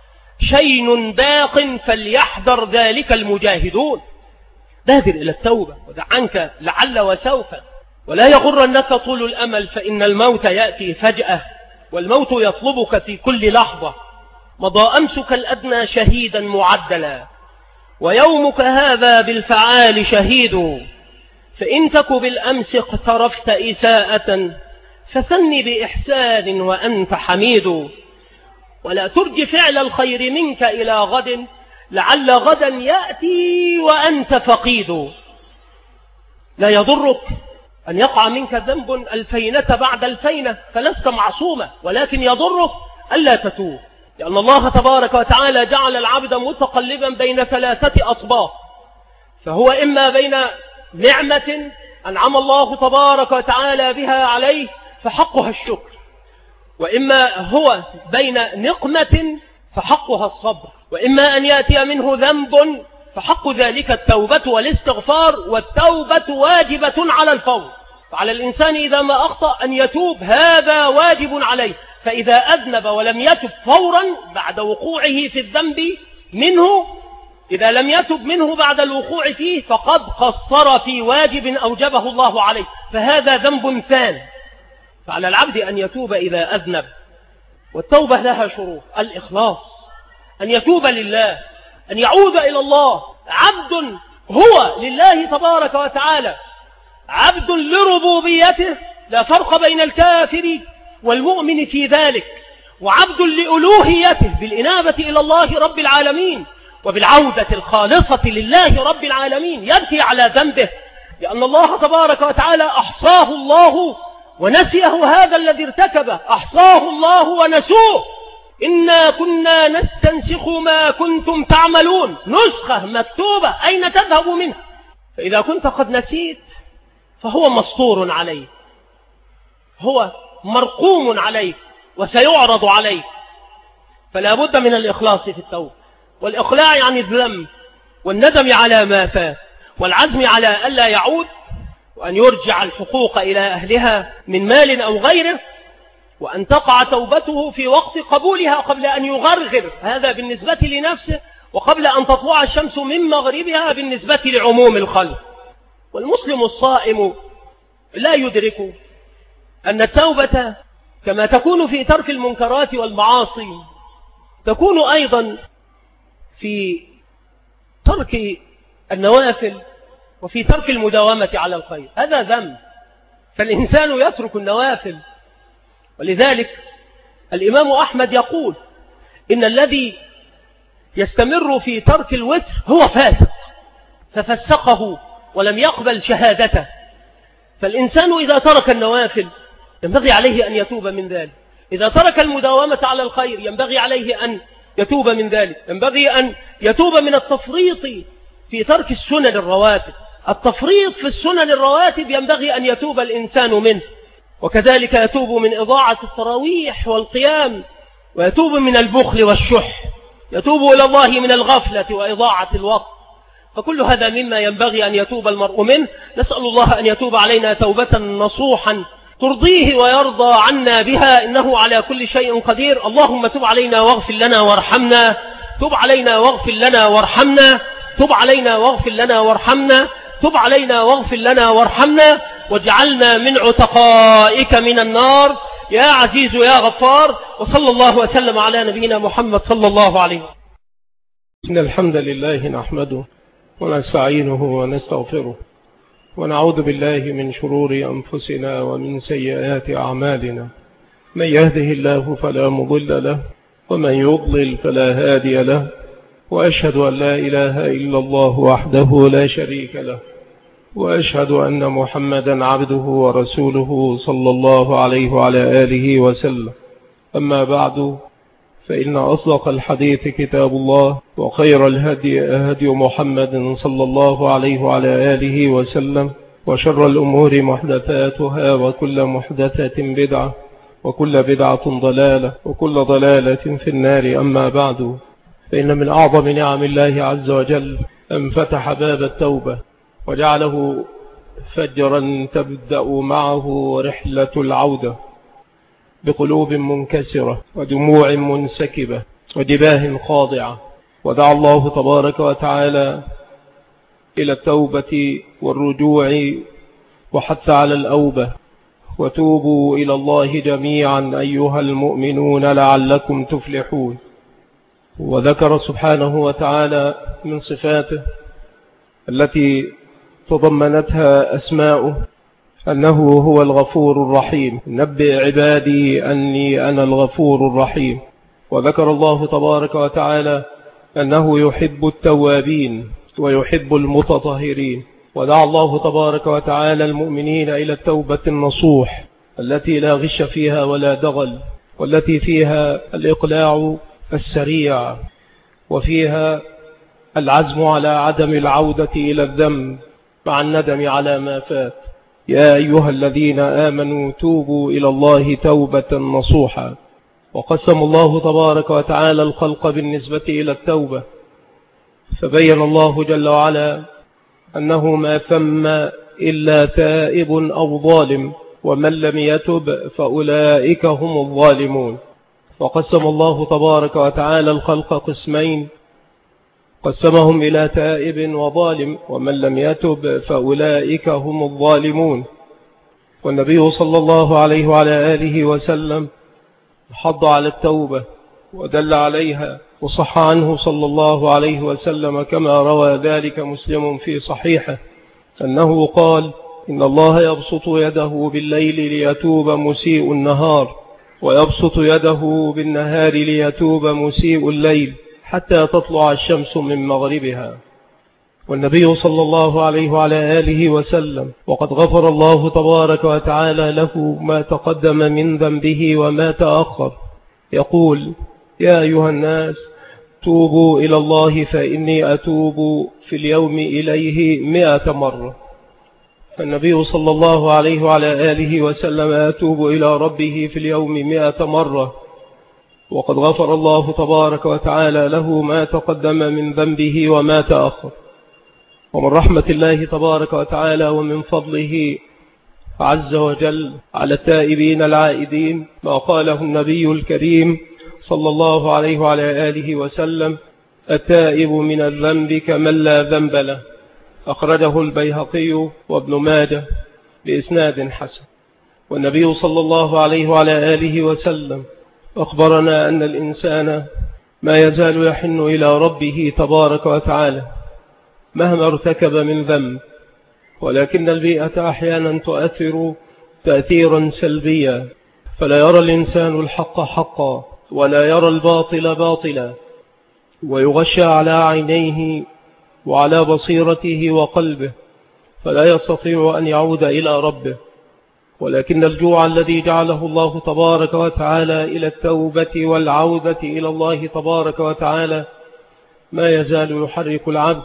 شين باق فليحذر ذلك المجاهدون. بادر إلى التوبة ودع عنك لعل وسوف، ولا يغرنك طول الأمل، فإن الموت يأتي فجأة، والموت يطلبك في كل لحظة. مضى أمسك الأدنى شهيدا معدلا، ويومك هذا بالفعال شهيد، فإن تك بالأمس اقترفت إساءة فثني بإحسان وأنت حميد، ولا ترج فعل الخير منك إلى غد، لعل غدا يأتي وأنت فقيد. لا يضرك أن يقع منك ذنب الفينة بعد الفينة فلست معصومة، ولكن يضرك ألا تتوب، لأن الله تبارك وتعالى جعل العبد متقلبا بين ثلاثة أطباق، فهو إما بين نعمة أنعم الله تبارك وتعالى بها عليه فحقها الشكر، وإما هو بين نقمة فحقها الصبر، وإما أن يأتي منه ذنب فحق ذلك التوبة والاستغفار، والتوبة واجبة على الفور، فعلى الإنسان إذا ما أخطأ أن يتوب، هذا واجب عليه. فإذا أذنب ولم يتب فورا بعد وقوعه في الذنب منه، إذا لم يتب منه بعد الوقوع فيه فقد قصر في واجب أوجبه الله عليه، فهذا ذنب ثان. فعلى العبد أن يتوب إذا أذنب، والتوبة لها شروط: الإخلاص، أن يتوب لله، أن يعود إلى الله، عبد هو لله تبارك وتعالى، عبد لربوبيته، لا فرق بين الكافر والمؤمن في ذلك، وعبد لألوهيته بالإنابة إلى الله رب العالمين وبالعودة الخالصة لله رب العالمين، يبكي على ذنبه لأن الله تبارك وتعالى أحصاه الله ونسيه، هذا الذي ارتكبه أحصاه الله ونسوه، إنا كنا نستنسخ ما كنتم تعملون، نسخة مكتوبة أين تذهب منها؟ فإذا كنت قد نسيت فهو مسطور عليك، هو مرقوم عليك وسيعرض عليك، فلا بد من الإخلاص في التوبة، والإقلاع عن الذنب، والندم على ما فات، والعزم على ألا يعود، وأن يرجع الحقوق إلى أهلها من مال أو غيره، وأن تقع توبته في وقت قبولها قبل أن يغرغر، هذا بالنسبة لنفسه، وقبل أن تطلع الشمس من مغربها بالنسبة لعموم الخلق. والمسلم الصائم لا يدرك أن التوبة كما تكون في ترك المنكرات والمعاصي تكون أيضا في ترك النوافل وفي ترك المداومة على الخير، هذا ذنب، فالإنسان يترك النوافل. ولذلك الإمام أحمد يقول إن الذي يستمر في ترك الوتر هو فاسق، ففسقه ولم يقبل شهادته. فالإنسان إذا ترك النوافل ينبغي عليه أن يتوب من ذلك، إذا ترك المداومة على الخير ينبغي عليه أن يتوب من ذلك، ينبغي أن يتوب من التفريط في ترك السنن الرواتب، التفريط في السنن الرواتب ينبغي أن يتوب الإنسان منه، وكذلك يتوب من إضاعة التراويح والقيام، ويتوب من البخل والشح، يتوب إلى الله من الغفلة وإضاعة الوقت، فكل هذا مما ينبغي أن يتوب المرء منه. نسأل الله أن يتوب علينا توبة نصوحا ترضيه ويرضى عنا بها، إنه على كل شيء قدير. اللهم تب علينا واغفر لنا وارحمنا، تب علينا واغفر لنا وارحمنا، تب علينا واغفر لنا وارحمنا، تب علينا واغفر لنا وارحمنا، واجعلنا من عتقائك من النار يا عزيز يا غفار. وصلى الله وسلم على نبينا محمد صلى الله عليه وسلم. إن الحمد لله نحمده ونستعينه ونستغفره، ونعوذ بالله من شرور أنفسنا ومن سيئات أعمالنا، من يهده الله فلا مضل له، ومن يضلل فلا هادي له، وأشهد أن لا إله إلا الله وحده لا شريك له، وأشهد أن محمدا عبده ورسوله صلى الله عليه وعلى آله وسلم. أما بعد، فإن أصدق الحديث كتاب الله، وخير الهدي هدي محمد صلى الله عليه وعلى آله وسلم، وشر الأمور محدثاتها، وكل محدثة بدعة، وكل بدعة ضلالة، وكل ضلالة في النار. أما بعد، فإن من أعظم نعم الله عز وجل أن فتح باب التوبة وجعله فجرا تبدأ معه رحلة العودة بقلوب منكسرة ودموع منسكبة وجباه خاضعة. ودعا الله تبارك وتعالى إلى التوبة والرجوع وحث على الأوبة: وتوبوا إلى الله جميعا أيها المؤمنون لعلكم تفلحون. وذكر سبحانه وتعالى من صفاته التي تضمنتها أسماؤه أنه هو الغفور الرحيم. نبئ عبادي أني أنا الغفور الرحيم. وذكر الله تبارك وتعالى أنه يحب التوابين ويحب المتطهرين. ودعا الله تبارك وتعالى المؤمنين إلى التوبة النصوح التي لا غش فيها ولا دغل، والتي فيها الإقلاع السريع، وفيها العزم على عدم العودة إلى الذنب مع الندم على ما فات. يا أيها الذين آمنوا توبوا إلى الله توبة نصوحا. وقسم الله تبارك وتعالى الخلق بالنسبة إلى التوبة، فبين الله جل وعلا أنه ما ثم إلا تائب أو ظالم، ومن لم يتب فأولئك هم الظالمون. وقسم الله تبارك وتعالى الخلق قسمين، قسمهم إلى تائب وظالم، ومن لم يتب فأولئك هم الظالمون. والنبي صلى الله عليه وعلى آله وسلم حض على التوبة ودل عليها، وصح عنه صلى الله عليه وسلم كما روى ذلك مسلم في صحيحه أنه قال: إن الله يبسط يده بالليل ليتوب مسيء النهار، ويبسط يده بالنهار ليتوب مسيء الليل، حتى تطلع الشمس من مغربها. والنبي صلى الله عليه وعلى آله وسلم وقد غفر الله تبارك وتعالى له ما تقدم من ذنبه وما تأخر يقول: يا أيها الناس توبوا إلى الله فإني أتوب في اليوم إليه 100 مرة. فالنبي صلى الله عليه وعلى آله وسلم يتوب إلى ربه في اليوم 100 مرة، وقد غفر الله تبارك وتعالى له ما تقدم من ذنبه وما تأخر. ومن رحمة الله تبارك وتعالى ومن فضله عز وجل على التائبين العائدين ما قاله النبي الكريم صلى الله عليه وعلى آله وسلم: التائب من الذنب كمن لا ذنب له. أخرجه البيهقي وابن ماجه بإسناد حسن. والنبي صلى الله عليه وعلى آله وسلم أخبرنا أن الإنسان ما يزال يحن إلى ربه تبارك وتعالى مهما ارتكب من ذنب، ولكن البيئة أحيانا تؤثر تأثيرا سلبيا، فلا يرى الإنسان الحق حقا ولا يرى الباطل باطلا، ويغشى على عينيه وعلى بصيرته وقلبه، فلا يستطيع أن يعود إلى ربه. ولكن الجوع الذي جعله الله تبارك وتعالى إلى التوبة والعودة إلى الله تبارك وتعالى ما يزال يحرك العبد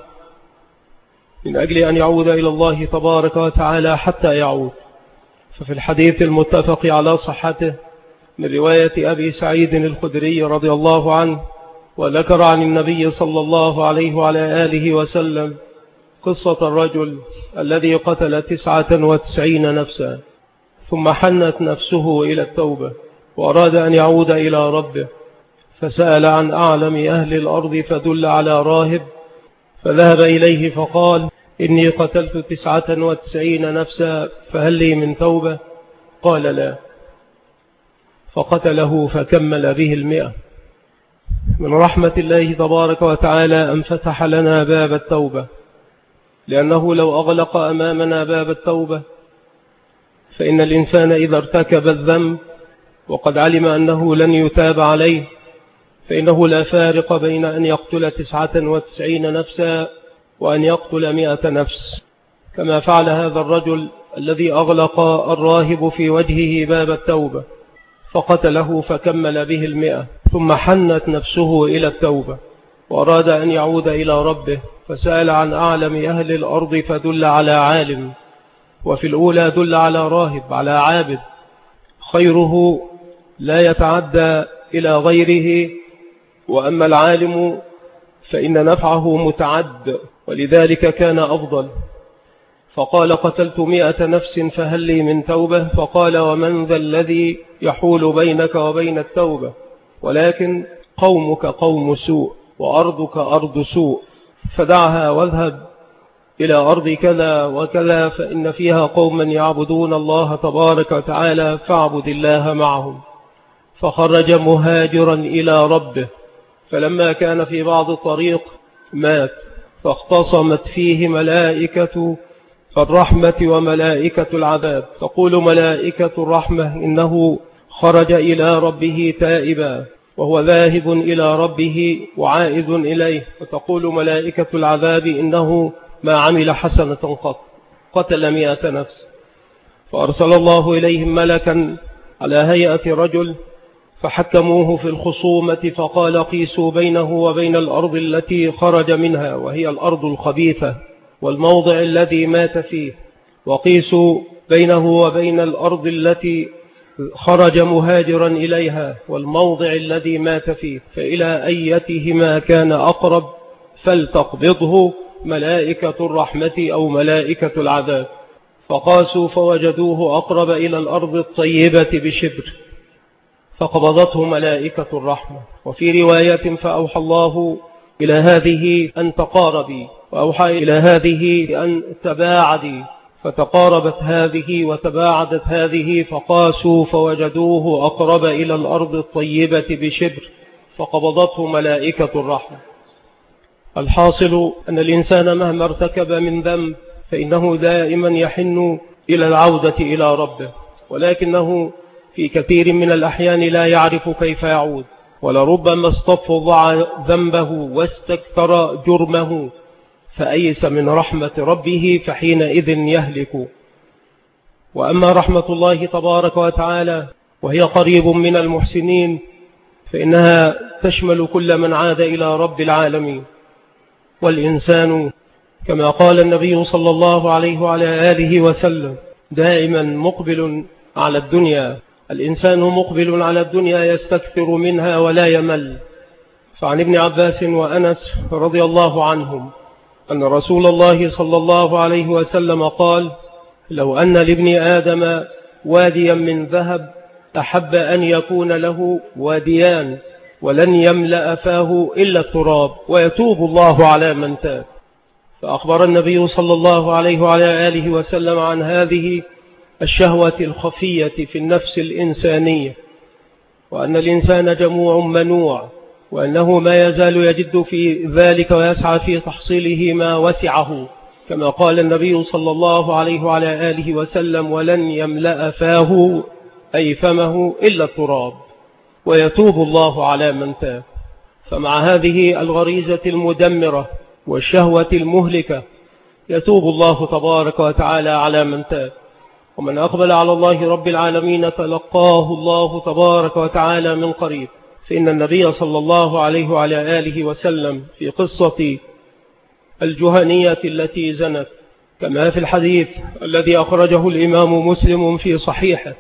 من أجل أن يعود إلى الله تبارك وتعالى حتى يعود. ففي الحديث المتفق على صحته من رواية أبي سعيد الخدري رضي الله عنه، وذكر عن النبي صلى الله عليه وعلى آله وسلم قصة الرجل الذي قتل 99 نفسا، ثم حنت نفسه إلى التوبة وأراد أن يعود إلى ربه، فسأل عن أعلم أهل الأرض فدل على راهب، فذهب إليه فقال: إني قتلت 99 نفسا فهل لي من توبة؟ قال: لا. فقتله فكمل به 100. من رحمة الله تبارك وتعالى أن فتح لنا باب التوبة، لأنه لو أغلق أمامنا باب التوبة فإن الإنسان إذا ارتكب الذنب وقد علم أنه لن يتاب عليه فإنه لا فارق بين أن يقتل 99 نفسا وأن يقتل 100 نفس، كما فعل هذا الرجل الذي أغلق الراهب في وجهه باب التوبة فقتله فكمل به 100، ثم حنت نفسه إلى التوبة وأراد أن يعود إلى ربه، فسأل عن أعلم أهل الأرض فدل على عالم، وفي الأولى دل على راهب على عابد، خيره لا يتعدى إلى غيره، وأما العالم فإن نفعه متعد، ولذلك كان أفضل. فقال: قتلت 100 نفس فهل لي من توبة؟ فقال: ومن ذا الذي يحول بينك وبين التوبة؟ ولكن قومك قوم سوء وأرضك أرض سوء، فدعها واذهب إلى أرض كذا وكذا فإن فيها قوما يعبدون الله تبارك وتعالى فاعبد الله معهم. فخرج مهاجرا إلى ربه، فلما كان في بعض الطريق مات، فاختصمت فيه ملائكة الرحمة وملائكة العذاب. تقول ملائكة الرحمة إنه خرج إلى ربه تائبا وهو ذاهب إلى ربه وعائد إليه. وتقول ملائكة العذاب إنه ما عمل حسنة قط، قتل 100 نفس، فأرسل الله إليهم ملكا على هيئة رجل فحكموه في الخصومة، فقال قيسوا بينه وبين الأرض التي خرج منها وهي الأرض الخبيثة والموضع الذي مات فيه، وقيسوا بينه وبين الأرض التي خرج مهاجرا إليها والموضع الذي مات فيه، فإلى أيتهما كان أقرب فلتقبضه ملائكة الرحمة أو ملائكة العذاب. فقاسوا فوجدوه أقرب إلى الأرض الطيبة بشبر فقبضته ملائكة الرحمة. وفي رواية فأوحى الله إلى هذه أن تقاربي وأوحى إلى هذه أن تباعدي، فتقاربت هذه وتباعدت هذه، فقاسوا فوجدوه أقرب إلى الأرض الطيبة بشبر فقبضته ملائكة الرحمة. الحاصل أن الإنسان مهما ارتكب من ذنب فإنه دائما يحن إلى العودة إلى ربه، ولكنه في كثير من الأحيان لا يعرف كيف يعود، ولربما استفض ذنبه واستكثر جرمه فأيس من رحمة ربه فحينئذ يهلك. وأما رحمة الله تبارك وتعالى وهي قريب من المحسنين فإنها تشمل كل من عاد إلى رب العالمين. والإنسان كما قال النبي صلى الله عليه وعلى آله وسلم دائما مقبل على الدنيا، الإنسان مقبل على الدنيا يستكثر منها ولا يمل. فعن ابن عباس وأنس رضي الله عنهم أن رسول الله صلى الله عليه وسلم قال: لو أن لابن آدم واديا من ذهب أحب أن يكون له واديان ولن يملأ فاه إلا التراب ويتوب الله على من تاب. فأخبر النبي صلى الله عليه وعلى آله وسلم عن هذه الشهوة الخفية في النفس الإنسانية، وأن الإنسان جموع منوع، وأنه ما يزال يجد في ذلك ويسعى في تحصيله ما وسعه، كما قال النبي صلى الله عليه وعلى آله وسلم: ولن يملأ فاه أي فمه إلا التراب ويتوب الله على من تاب. فمع هذه الغريزة المدمرة والشهوة المهلكة يتوب الله تبارك وتعالى على من تاب. ومن أقبل على الله رب العالمين تلقاه الله تبارك وتعالى من قريب. فإن النبي صلى الله عليه وعلى آله وسلم في قصة الجهنية التي زنت كما في الحديث الذي أخرجه الإمام مسلم في صحيحه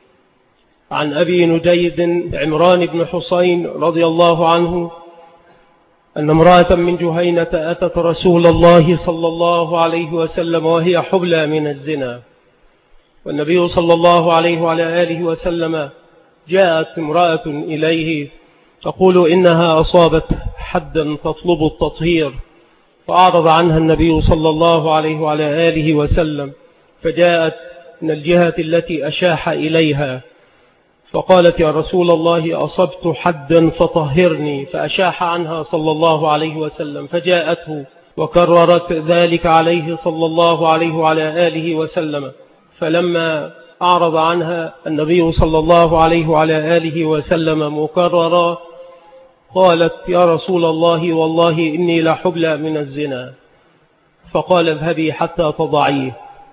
عن أبي نجيد عمران بن حسين رضي الله عنه أن امرأة من جهينة أتت رسول الله صلى الله عليه وسلم وهي حبلى من الزنا، والنبي صلى الله عليه وعلى آله وسلم جاءت امرأة إليه تقول إنها أصابت حدا تطلب التطهير، فأعرض عنها النبي صلى الله عليه وعلى آله وسلم، فجاءت من الجهة التي أشاح إليها فقالت: يا رسول الله أصبت حدا فطهرني، فأشاح عنها صلى الله عليه وسلم، فجاءته وكررت ذلك عليه صلى الله عليه وعلى آله وسلم، فلما أعرض عنها النبي صلى الله عليه وعلى آله وسلم مكررا قالت: يا رسول الله والله إني لحبلى من الزنا، فقال: اذهبي حتى تضعيه.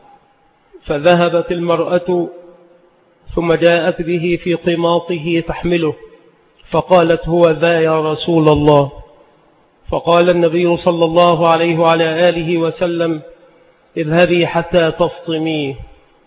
فذهبت المرأة ثم جاءت به في قماطه تحمله، فقالت: هو ذا يا رسول الله. فقال النبي صلى الله عليه وعلى آله وسلم: اذهبي حتى تفطميه.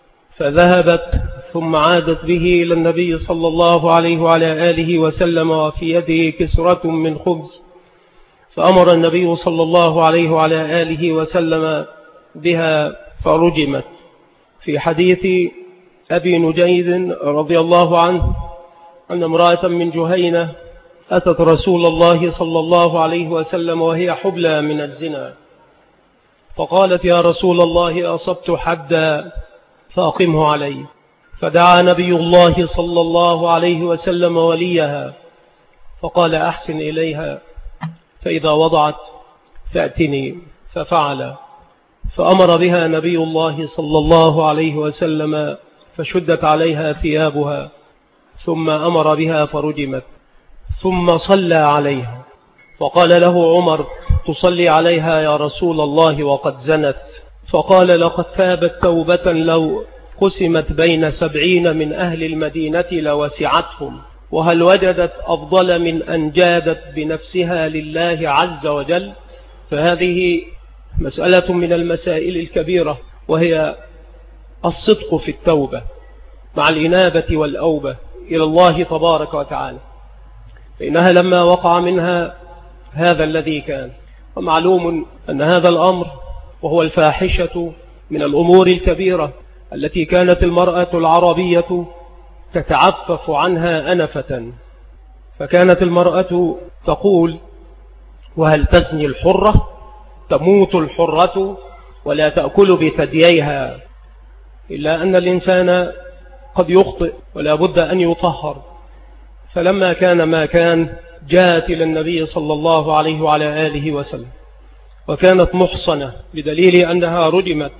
فذهبت ثم عادت به إلى النبي صلى الله عليه وعلى آله وسلم وفي يده كسرة من خبز، فأمر النبي صلى الله عليه وعلى آله وسلم بها فرجمت. في حديث أبي نجيد رضي الله عنه أن امرأة من جهينة أتت رسول الله صلى الله عليه وسلم وهي حبلى من الزنا، فقالت: يا رسول الله أصبت حدا فأقمه علي. فدعا نبي الله صلى الله عليه وسلم وليها فقال: أحسن إليها، فإذا وضعت فأتني. ففعل، فأمر بها نبي الله صلى الله عليه وسلم فشدت عليها ثيابها، ثم أمر بها فرجمت، ثم صلى عليها، فقال له عمر: تصلي عليها يا رسول الله وقد زنت؟ فقال: لقد تابت توبة لو قسمت بين 70 من أهل المدينة لوسعتهم، وهل وجدت أفضل من أن جادت بنفسها لله عز وجل؟ فهذه مسألة من المسائل الكبيرة، وهي الصدق في التوبة مع الإنابة والأوبة إلى الله تبارك وتعالى، فإنها لما وقع منها هذا الذي كان، ومعلوم أن هذا الأمر وهو الفاحشة من الأمور الكبيرة التي كانت المرأة العربية تتعفف عنها أنفة، فكانت المرأة تقول: وهل تزني الحرة؟ تموت الحرة ولا تأكل بثدييها. إلا أن الإنسان قد يخطئ ولا بد أن يطهر، فلما كان ما كان جاءت إلى النبي صلى الله عليه وعلى آله وسلم، وكانت محصنة بدليل أنها رجمت،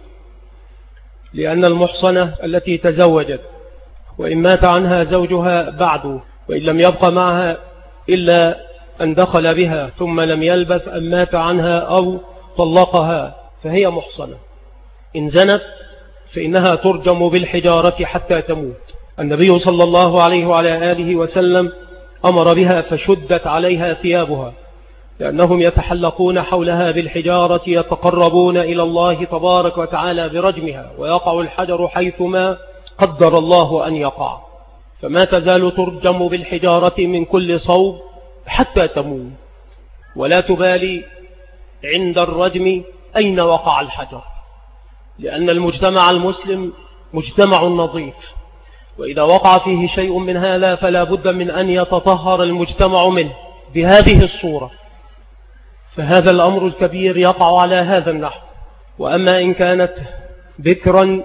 لأن المحصنة التي تزوجت وإن مات عنها زوجها بعد، وإن لم يبقى معها إلا أن دخل بها ثم لم يلبث أن مات عنها أو طلقها، فهي محصنة. إن زنت فإنها ترجم بالحجارة حتى تموت. النبي صلى الله عليه وعلى آله وسلم أمر بها فشدت عليها ثيابها، لأنهم يتحلقون حولها بالحجارة يتقربون إلى الله تبارك وتعالى برجمها، ويقع الحجر حيثما قدر الله أن يقع، فما تزال ترجم بالحجارة من كل صوب حتى تموت، ولا تبالي عند الرجم أين وقع الحجر، لأن المجتمع المسلم مجتمع نظيف، وإذا وقع فيه شيء من هذا فلا بد من أن يتطهر المجتمع منه بهذه الصورة. فهذا الأمر الكبير يقع على هذا النحو. وأما إن كانت بكرا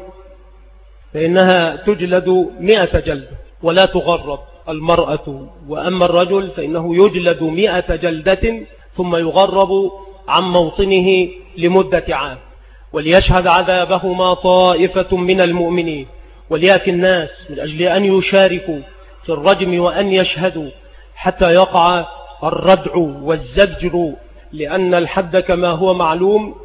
فإنها تجلد 100 جلد ولا تغرب المرأة، وأما الرجل فإنه يجلد 100 جلدة ثم يغرب عن موطنه لمدة عام، وليشهد عذابهما طائفة من المؤمنين، وليأتي الناس من أجل أن يشاركوا في الرجم وأن يشهدوا حتى يقع الردع والزجر، لأن الحد كما هو معلوم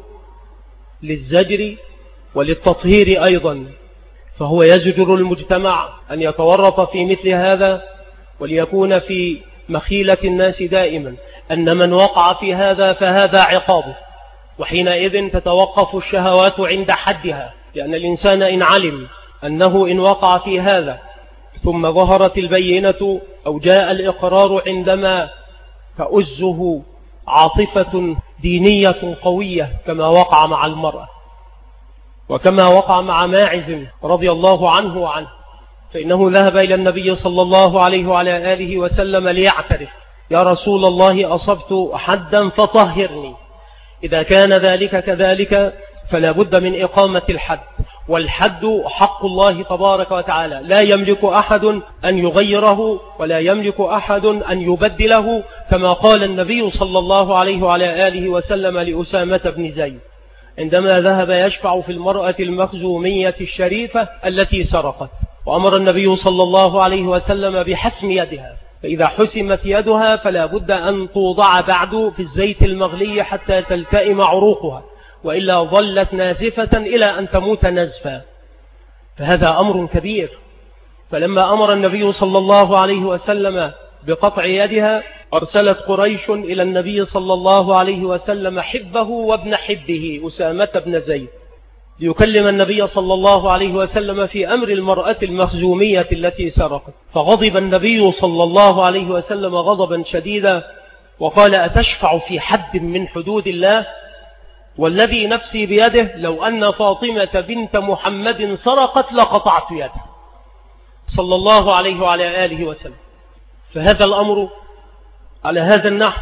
للزجر وللتطهير أيضا، فهو يزجر المجتمع أن يتورط في مثل هذا، وليكون في مخيلة الناس دائما أن من وقع في هذا فهذا عقابه، وحينئذ تتوقف الشهوات عند حدها، لأن الإنسان إن علم أنه إن وقع في هذا ثم ظهرت البينة أو جاء الإقرار عندما تؤزه عاطفة دينية قوية كما وقع مع المرأة وكما وقع مع ماعز رضي الله عنه وعنه، فإنه ذهب إلى النبي صلى الله عليه وعلى آله وسلم ليعترف: يا رسول الله أصبت حدا فطهرني. إذا كان ذلك كذلك فلا بد من إقامة الحد، والحد حق الله تبارك وتعالى، لا يملك أحد أن يغيره ولا يملك أحد أن يبدله، كما قال النبي صلى الله عليه وعلى آله وسلم لأسامة بن زيد عندما ذهب يشفع في المرأة المخزومية الشريفة التي سرقت، وأمر النبي صلى الله عليه وسلم بحسم يدها، فإذا حسمت يدها فلا بد أن توضع بعد في الزيت المغلي حتى تلتئم عروقها، وإلا ظلت نازفة إلى أن تموت نزفا، فهذا أمر كبير. فلما أمر النبي صلى الله عليه وسلم بقطع يدها أرسلت قريش إلى النبي صلى الله عليه وسلم حبه وابن حبه أسامة بن زيد ليكلم النبي صلى الله عليه وسلم في أمر المرأة المخزومية التي سرقت، فغضب النبي صلى الله عليه وسلم غضبا شديدا وقال: أتشفع في حد من حدود الله؟ والذي نفسي بيده لو أن فاطمة بنت محمد سرقت لقطعت يده، صلى الله عليه وعلى آله وسلم. فهذا الأمر على هذا النحو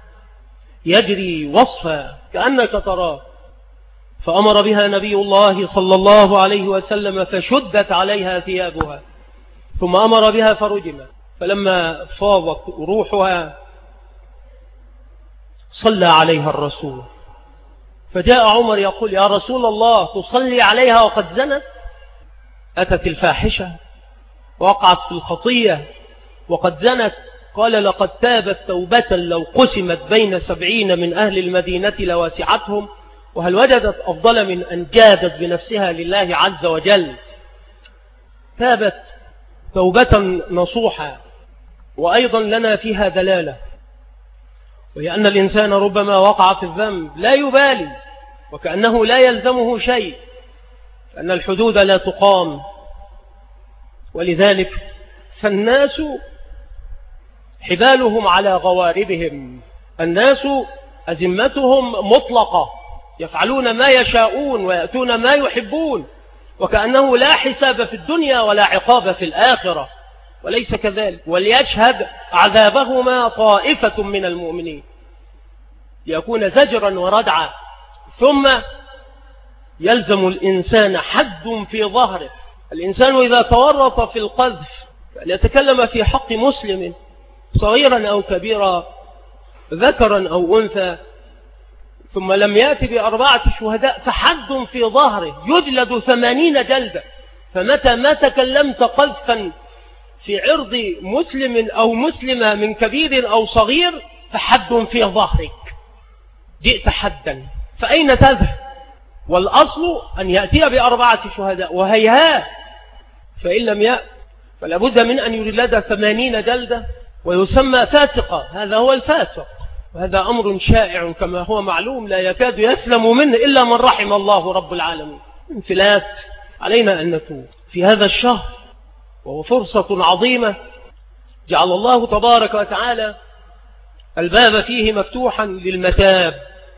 يجري وصفا كأنك تراه، فأمر بها نبي الله صلى الله عليه وسلم فشدت عليها ثيابها، ثم أمر بها فرجمت، فلما فاضت روحها صلى عليها الرسول فجاء عمر يقول يا رسول الله تصلي عليها وقد زنت؟ أتت الفاحشة وقعت في الخطية وقد زنت. قال لقد تابت توبة لو قسمت بين 70 من أهل المدينة لواسعتهم، وهل وجدت أفضل من أن جادت بنفسها لله عز وجل. تابت توبة نصوحة. وأيضا لنا فيها دلالة، وهي أن الإنسان ربما وقع في الذنب لا يبالي وكأنه لا يلزمه شيء، أن الحدود لا تقام. ولذلك فالناس حبالهم على غواربهم، الناس أزمتهم مطلقة، يفعلون ما يشاءون ويأتون ما يحبون، وكأنه لا حساب في الدنيا ولا عقاب في الآخرة، وليس كذلك. وليشهد عذابهما طائفة من المؤمنين، ليكون زجرا وردعا. ثم يلزم الإنسان حد في ظهره. الإنسان إذا تورط في القذف فليتكلم في حق مسلم صغيرا أو كبيرا، ذكرا أو أنثى، ثم لم يأتي ب4 شهداء فحد في ظهره يجلد 80 جلدة. فمتى ما تكلمت قذفا في عرض مسلم أو مسلمة من كبير أو صغير فحد في ظهرك، جئت حدا. فأين تذهب؟ والأصل أن يأتي ب4 شهداء، وهيها فإن لم يأت فلا بد من أن يجلد 80 جلدة ويسمى فاسقا. هذا هو الفاسق، وهذا أمر شائع كما هو معلوم، لا يكاد يسلم منه إلا من رحم الله رب العالمين. انفلات علينا أن نتوب في هذا الشهر، وهو فرصة عظيمة جعل الله تبارك وتعالى الباب فيه مفتوحا للمتاب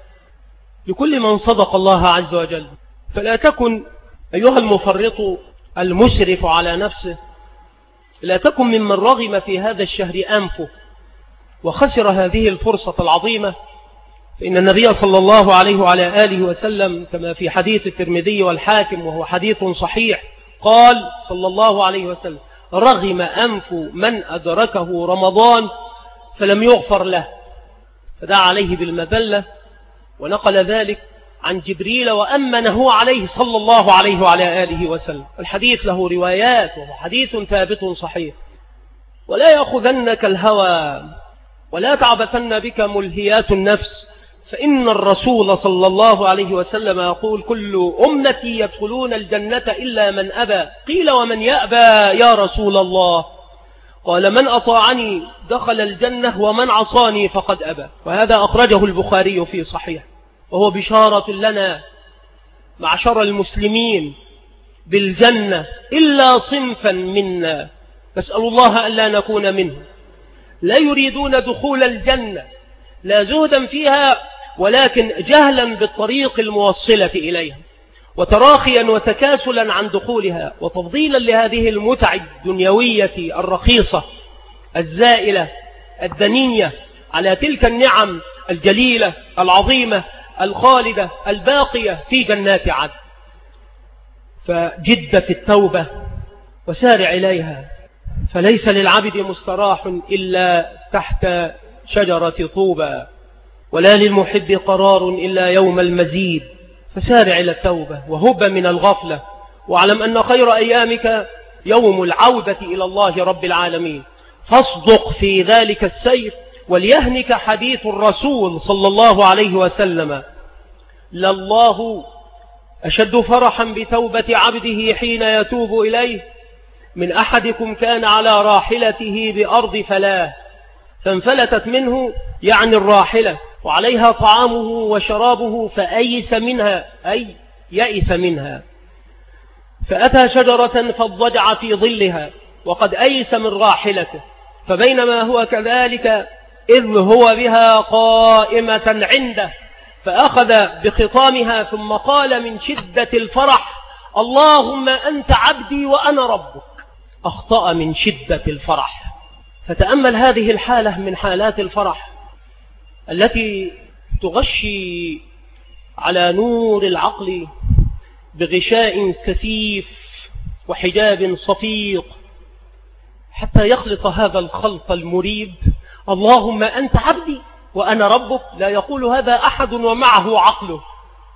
لكل من صدق الله عز وجل. فلا تكن أيها المفرط المسرف على نفسه، لا تكن ممن رغم في هذا الشهر أنفه وخسر هذه الفرصة العظيمة. فإن النبي صلى الله عليه وعلى آله وسلم كما في حديث الترمذي والحاكم وهو حديث صحيح قال صلى الله عليه وسلم رغم أنف من أدركه رمضان فلم يغفر له، فدعا عليه بالمذلة، ونقل ذلك عن جبريل وأمنه عليه صلى الله عليه وعلى آله وسلم. الحديث له روايات وهو حديث ثابت صحيح. ولا يأخذنك الهوى ولا تعبثن بك ملهيات النفس، فإن الرسول صلى الله عليه وسلم يقول كل أمتي يدخلون الجنة إلا من أبى. قيل ومن يأبى يا رسول الله؟ قال من أطاعني دخل الجنة ومن عصاني فقد أبى. وهذا أخرجه البخاري في صحيح، وهو بشارة لنا معشر المسلمين بالجنة إلا صنفا منا، نسأل الله ألا نكون منه، لا يريدون دخول الجنة لا زهدا فيها ولكن جهلا بالطريق الموصلة إليها، وتراخيا وتكاسلا عن دخولها، وتفضيلا لهذه المتع الدنيوية الرخيصة الزائلة الدنية على تلك النعم الجليلة العظيمة الخالدة الباقية في جنات عدن. فجد في التوبة وسارع إليها، فليس للعبد مستراح إلا تحت شجرة طوبى، ولا للمحب قرار إلا يوم المزيد. فسارع إلى التوبة وهب من الغفلة، واعلم أن خير أيامك يوم العودة إلى الله رب العالمين. فاصدق في ذلك السير، وليهنك حديث الرسول صلى الله عليه وسلم لله أشد فرحا بتوبة عبده حين يتوب إليه من أحدكم كان على راحلته بأرض فلاه فانفلتت منه، يعني الراحلة، وعليها طعامه وشرابه فأيس منها، أي يأس منها، فأتى شجرة فاضطجع في ظلها وقد أيس من راحلته، فبينما هو كذلك إذ هو بها قائمة عنده فأخذ بخطامها ثم قال من شدة الفرح اللهم أنت عبدي وأنا ربك. أخطأ من شدة الفرح. فتأمل هذه الحالة من حالات الفرح التي تغشي على نور العقل بغشاء كثيف وحجاب صفيق حتى يخلط هذا الخلط المريب. اللهم أنت عبدي وأنا ربك، لا يقول هذا أحد ومعه عقله،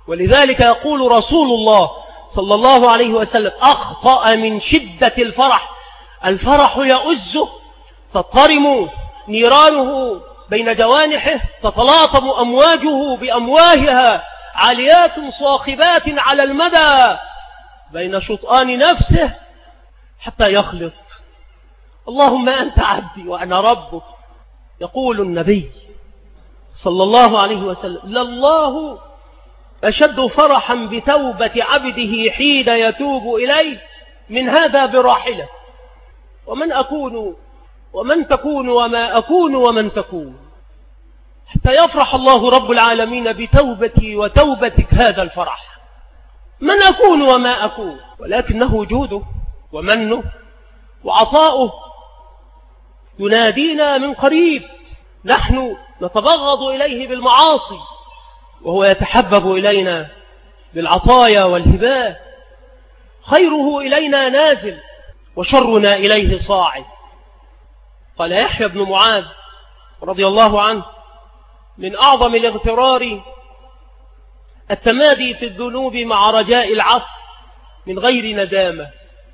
ولذلك يقول رسول الله صلى الله عليه وسلم: أخطأ من شدة الفرح يؤزه، تضطرم نيرانه بين جوانحه، تتلاطم أمواجه بأمواهها، عاليات صاخبات على المدى بين شطآن نفسه حتى يخلط. اللهم أنت عبدي وأنا ربك. يقول النبي صلى الله عليه وسلم: لله أشد فرحا بتوبة عبده حين يتوب إليه من هذا براحلة. ومن أكون ومن تكون وما أكون ومن تكون، حتى يفرح الله رب العالمين بتوبتي وتوبتك هذا الفرح. من أكون وما أكون، ولكنه جوده ومنه وعطاؤه ينادينا من قريب. نحن نتبغض إليه بالمعاصي وهو يتحبب إلينا بالعطايا والهبات. خيره إلينا نازل وشرنا إليه صاعد. قال يحيى بن معاذ رضي الله عنه: من أعظم الاغترار التمادي في الذنوب مع رجاء العفو من غير ندامة،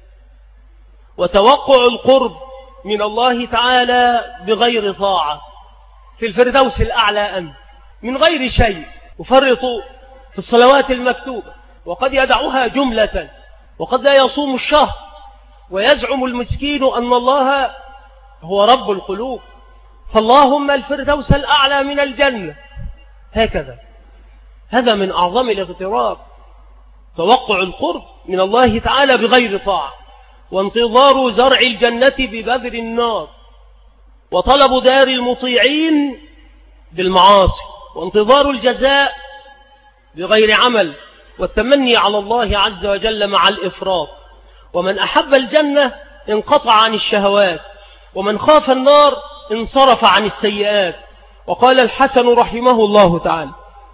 وتوقع القرب من الله تعالى بغير طاعة. في الفردوس الأعلى أنت من غير شيء. يفرط في الصلوات المكتوبة وقد يدعها جملة، وقد لا يصوم الشهر، ويزعم المسكين أن الله هو رب القلوب، فاللهم الفردوس الأعلى من الجنة. هكذا هذا من أعظم الاغترار، توقع القرب من الله تعالى بغير طاعة، وانتظار زرع الجنة ببذر النار، وطلب دار المطيعين بالمعاصي، وانتظار الجزاء بغير عمل، والتمني على الله عز وجل مع الإفراط. ومن أحب الجنة انقطع عن الشهوات، ومن خاف النار انصرف عن السيئات. وقال الحسن رحمه الله تعالى: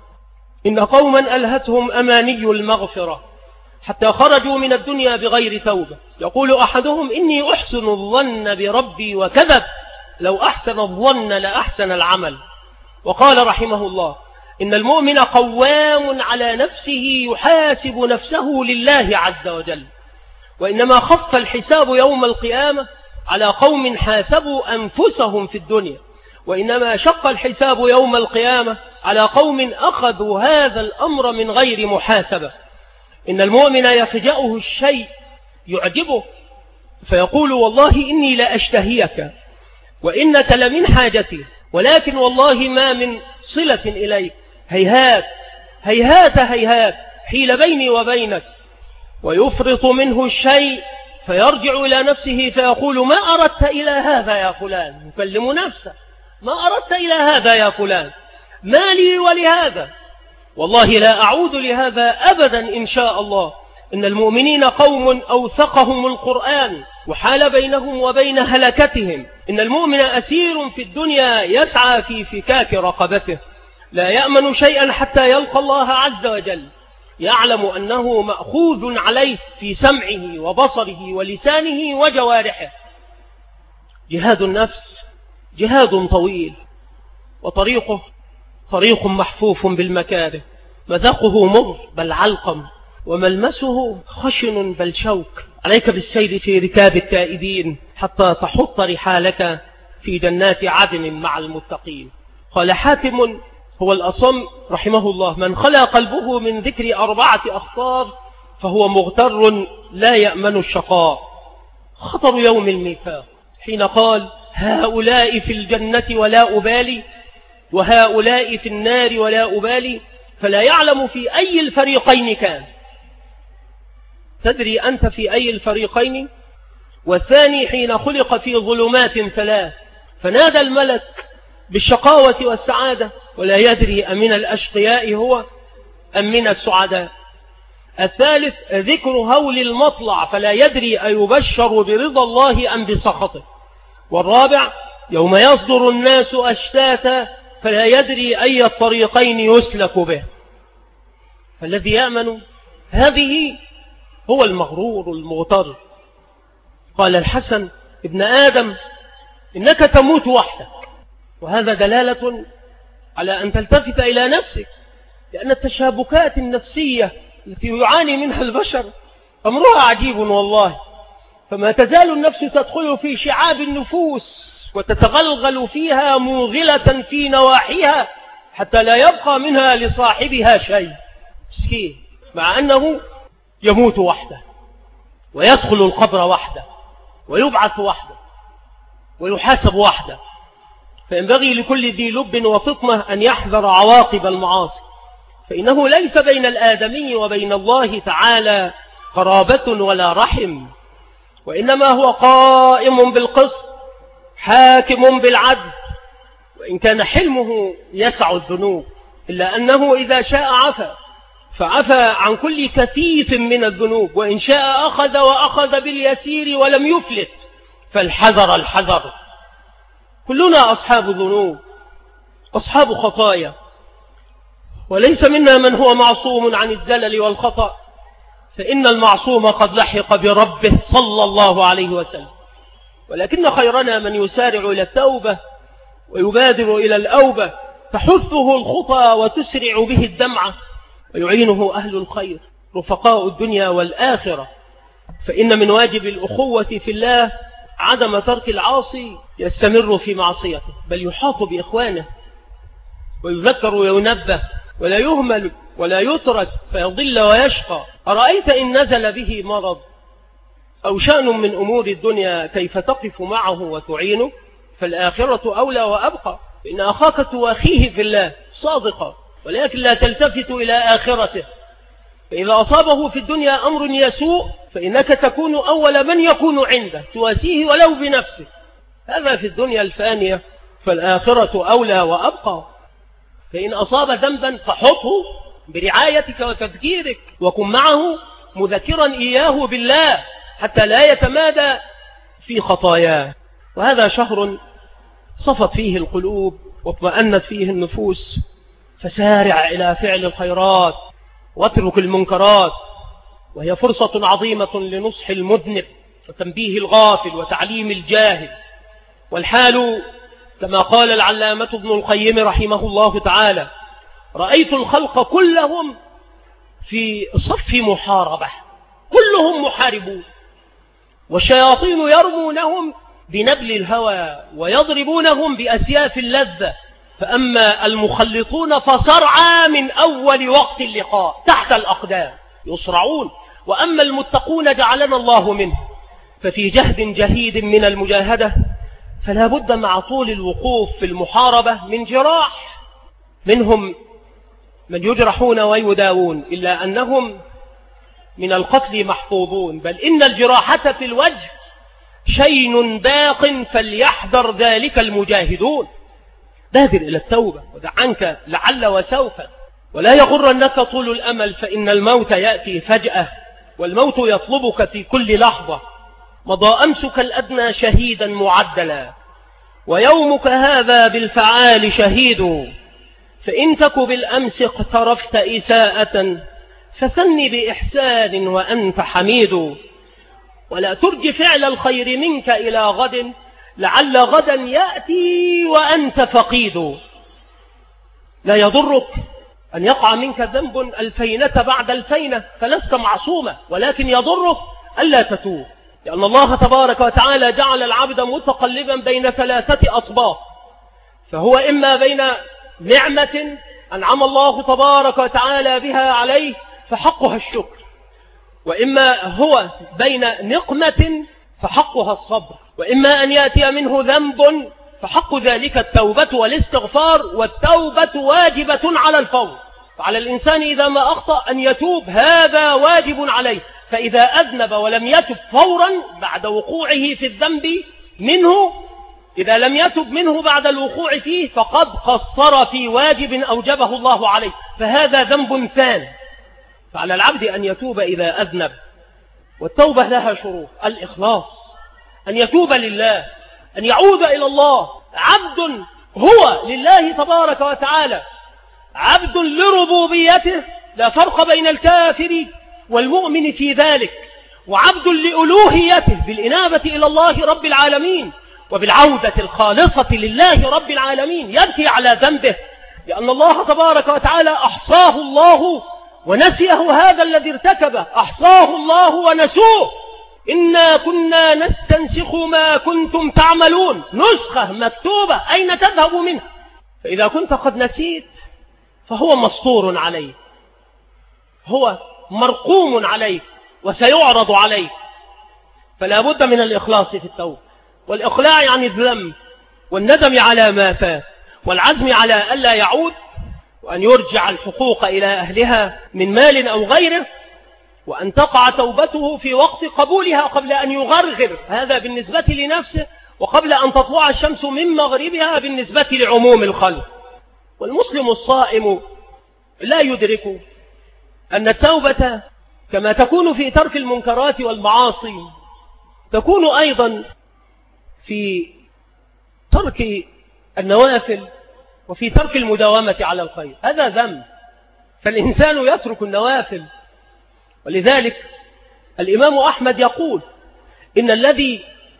إن قوما ألهتهم أماني المغفرة حتى خرجوا من الدنيا بغير توبة. يقول أحدهم: إني أحسن الظن بربي وكذب، لو أحسن الظن لأحسن العمل. وقال رحمه الله: إن المؤمن قوام على نفسه يحاسب نفسه لله عز وجل، وإنما خف الحساب يوم القيامة على قوم حاسبوا أنفسهم في الدنيا، وإنما شق الحساب يوم القيامة على قوم أخذوا هذا الأمر من غير محاسبة. إن المؤمن يفجأه الشيء يعجبه فيقول: والله إني لأشتهيك وإنك لمن حاجتي، ولكن والله ما من صلة إليك، هيهات هيهات هيهات حيل بيني وبينك. ويفرط منه الشيء فيرجع إلى نفسه فيقول: ما أردت إلى هذا يا فلان. يكلم نفسه: ما أردت إلى هذا يا فلان، ما لي ولهذا، والله لا أعود لهذا أبدا إن شاء الله. إن المؤمنين قوم أوثقهم القرآن وحال بينهم وبين هلكتهم. إن المؤمن أسير في الدنيا يسعى في فكاك رقبته، لا يأمن شيئا حتى يلقى الله عز وجل، يعلم أنه مأخوذ عليه في سمعه وبصره ولسانه وجوارحه. جهاد النفس جهاد طويل، وطريقه طريق محفوف بالمكاره، مذاقه مر بل علقم، وملمسه خشن بل شوك. عليك بالسير في ركاب التائبين حتى تحط رحالك في جنات عدن مع المتقين. قال حاتم هو الأصم رحمه الله: من خلى قلبه من ذكر 4 أخطار فهو مغتر لا يأمن الشقاء. خطر يوم الميثاق حين قال: هؤلاء في الجنة ولا أبالي، وهؤلاء في النار ولا أبالي، فلا يعلم في أي الفريقين كان. تدري أنت في أي الفريقين؟ والثاني حين خلق في ظلمات 3 فنادى الملك بالشقاوة والسعادة ولا يدري أمن الأشقياء هو أم من السعداء. الثالث ذكر هول المطلع فلا يدري أيبشر برضا الله أم بسخطه. والرابع يوم يصدر الناس أشتاتا فلا يدري أي الطريقين يسلك به. فالذي يأمن هذه هو المغرور المغتر. قال الحسن: ابن آدم إنك تموت وحدك. وهذا دلالة على أن تلتفت إلى نفسك، لأن التشابكات النفسية التي يعاني منها البشر أمرها عجيب والله. فما تزال النفس تدخل في شعاب النفوس وتتغلغل فيها موغلة في نواحيها حتى لا يبقى منها لصاحبها شيء مسكين، مع أنه يموت وحده ويدخل القبر وحده ويبعث وحده ويحاسب وحده. فينبغي لكل ذي لب وفطنة أن يحذر عواقب المعاصي، فإنه ليس بين الآدمي وبين الله تعالى قرابة ولا رحم، وإنما هو قائم بالقسط حاكم بالعدل، وإن كان حلمه يسع الذنوب إلا أنه إذا شاء عفا فعفى عن كل كثيف من الذنوب، وإن شاء أخذ وأخذ باليسير ولم يفلت، فالحذر الحذر. كلنا أصحاب ذنوب أصحاب خطايا، وليس منا من هو معصوم عن الزلل والخطأ، فإن المعصوم قد لحق بربه صلى الله عليه وسلم. ولكن خيرنا من يسارع إلى التوبة ويبادر إلى الأوبة، تحثه الخطى وتسرع به الدمعة، ويعينه أهل الخير رفقاء الدنيا والآخرة. فإن من واجب الأخوة في الله عدم ترك العاصي يستمر في معصيته، بل يحاط بإخوانه ويذكر وينبه، ولا يهمل ولا يترك فيضل ويشقى. أرأيت إن نزل به مرض أو شأن من أمور الدنيا كيف تقف معه وتعينه؟ فالآخرة أولى وأبقى. إن أخاك تواخيه في الله صادقا، ولكن لا تلتفت إلى آخرته. فإذا أصابه في الدنيا أمر يسوء فإنك تكون أول من يكون عنده تواسيه ولو بنفسه. هذا في الدنيا الفانية، فالآخرة أولى وأبقى. فإن أصاب ذنبا فحطه برعايتك وتذكيرك، وكن معه مذكرا إياه بالله حتى لا يتمادى في خطاياه. وهذا شهر صفت فيه القلوب واطمأنت فيه النفوس، فسارع إلى فعل الخيرات واترك المنكرات، وهي فرصة عظيمة لنصح المذنب وتنبيه الغافل وتعليم الجاهل. والحال كما قال العلامة ابن القيم رحمه الله تعالى: رأيت الخلق كلهم في صف محاربة، كلهم محاربون، والشياطين يرمونهم بنبل الهوى ويضربونهم بأسياف اللذة، فأما المخلطون فصرعى من أول وقت اللقاء تحت الأقدام يصرعون، وأما المتقون جعلنا الله منه ففي جهد جهيد من المجاهدة. فلا بد مع طول الوقوف في المحاربة من جراح، منهم من يجرحون ويداوون، إلا أنهم من القتل محفوظون، بل إن الجراحة في الوجه شين باق فليحذر ذلك المجاهدون. بادر إلى التوبة ودع عنك لعل وسوف، ولا يغرنك طول الأمل، فإن الموت يأتي فجأة، والموت يطلبك في كل لحظة. مضى أمسك الأدنى شهيدا معدلا، ويومك هذا بالفعال شهيد. فإن تك بالأمس اقترفت إساءة فثني بإحسان وأنت حميد. ولا ترج فعل الخير منك إلى غد، لعل غدا يأتي وأنت فقيد. لا يضرك أن يقع منك ذنب الفينة بعد الفينة، فلست معصومة، ولكن يضرك ألا تتوب، لأن الله تبارك وتعالى جعل العبد متقلبا بين ثلاثة أطباق، فهو إما بين نعمة أنعم الله تبارك وتعالى بها عليه فحقها الشكر، وإما هو بين نقمة فحقها الصبر، وإما أن يأتي منه ذنب فحق ذلك التوبة والاستغفار، والتوبة واجبة على الفور. فعلى الإنسان إذا ما أخطأ أن يتوب، هذا واجب عليه. فإذا أذنب ولم يتب فورا بعد وقوعه في الذنب منه، إذا لم يتب منه بعد الوقوع فيه فقد قصر في واجب أوجبه الله عليه، فهذا ذنب ثاني. فعلى العبد أن يتوب إذا أذنب، والتوبة لها شروط: الإخلاص، أن يتوب لله، أن يعود إلى الله. عبد هو لله تبارك وتعالى، عبد لربوبيته، لا فرق بين الكافر والمؤمن في ذلك، وعبد لألوهيته بالإنابة إلى الله رب العالمين وبالعودة الخالصة لله رب العالمين. يبكي على ذنبه لأن الله تبارك وتعالى أحصاه الله ونسيه، هذا الذي ارتكبه أحصاه الله ونسوه. إنا كنا نستنسخ ما كنتم تعملون، نسخة مكتوبة أين تذهب منها؟ فإذا كنت قد نسيت فهو مسطور عليك، هو مرقوم عليك وسيعرض عليك، فلا بد من الإخلاص في التوبة والإقلاع عن الذنب والندم على ما فات والعزم على ألا يعود، وأن يرجع الحقوق إلى أهلها من مال أو غيره، وأن تقع توبته في وقت قبولها قبل أن يغرغر، هذا بالنسبة لنفسه، وقبل أن تطلع الشمس من مغربها بالنسبة لعموم الخلق. والمسلم الصائم لا يدرك أن التوبة كما تكون في ترك المنكرات والمعاصي تكون أيضا في ترك النوافل وفي ترك المداومة على الخير، هذا ذنب، فالإنسان يترك النوافل. ولذلك الإمام أحمد يقول إن الذي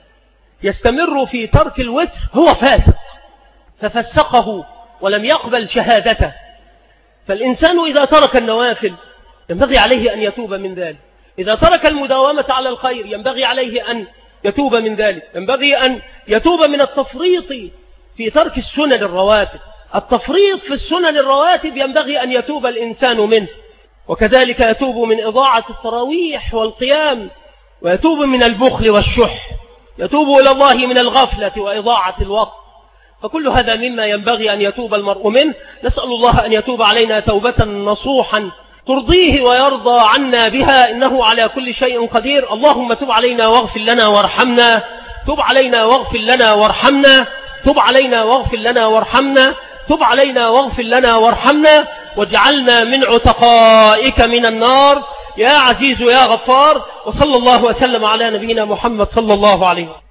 يستمر في ترك الوتر هو فاسق، ففسقه ولم يقبل شهادته. فالإنسان إذا ترك النوافل ينبغي عليه أن يتوب من ذلك، إذا ترك المداومة على الخير ينبغي عليه أن يتوب من ذلك، ينبغي أن يتوب من التفريط في ترك السنن الرواتب. التفريط في السنن الرواتب ينبغي أن يتوب الإنسان منه، وكذلك يتوب من إضاعة التراويح والقيام، ويتوب من البخل والشح، يتوب إلى الله من الغفلة وإضاعة الوقت، فكل هذا مما ينبغي أن يتوب المرء منه. نسأل الله أن يتوب علينا توبة نصوحا ترضيه ويرضى عنا بها، إنه على كل شيء قدير. اللهم تب علينا واغفر لنا وارحمنا، تب علينا واغفر لنا وارحمنا، تب علينا واغفر لنا وارحمنا، تب علينا واغفر لنا وارحمنا، واجعلنا من عتقائك من النار يا عزيز يا غفار. وصلى الله وسلم على نبينا محمد صلى الله عليه وسلم.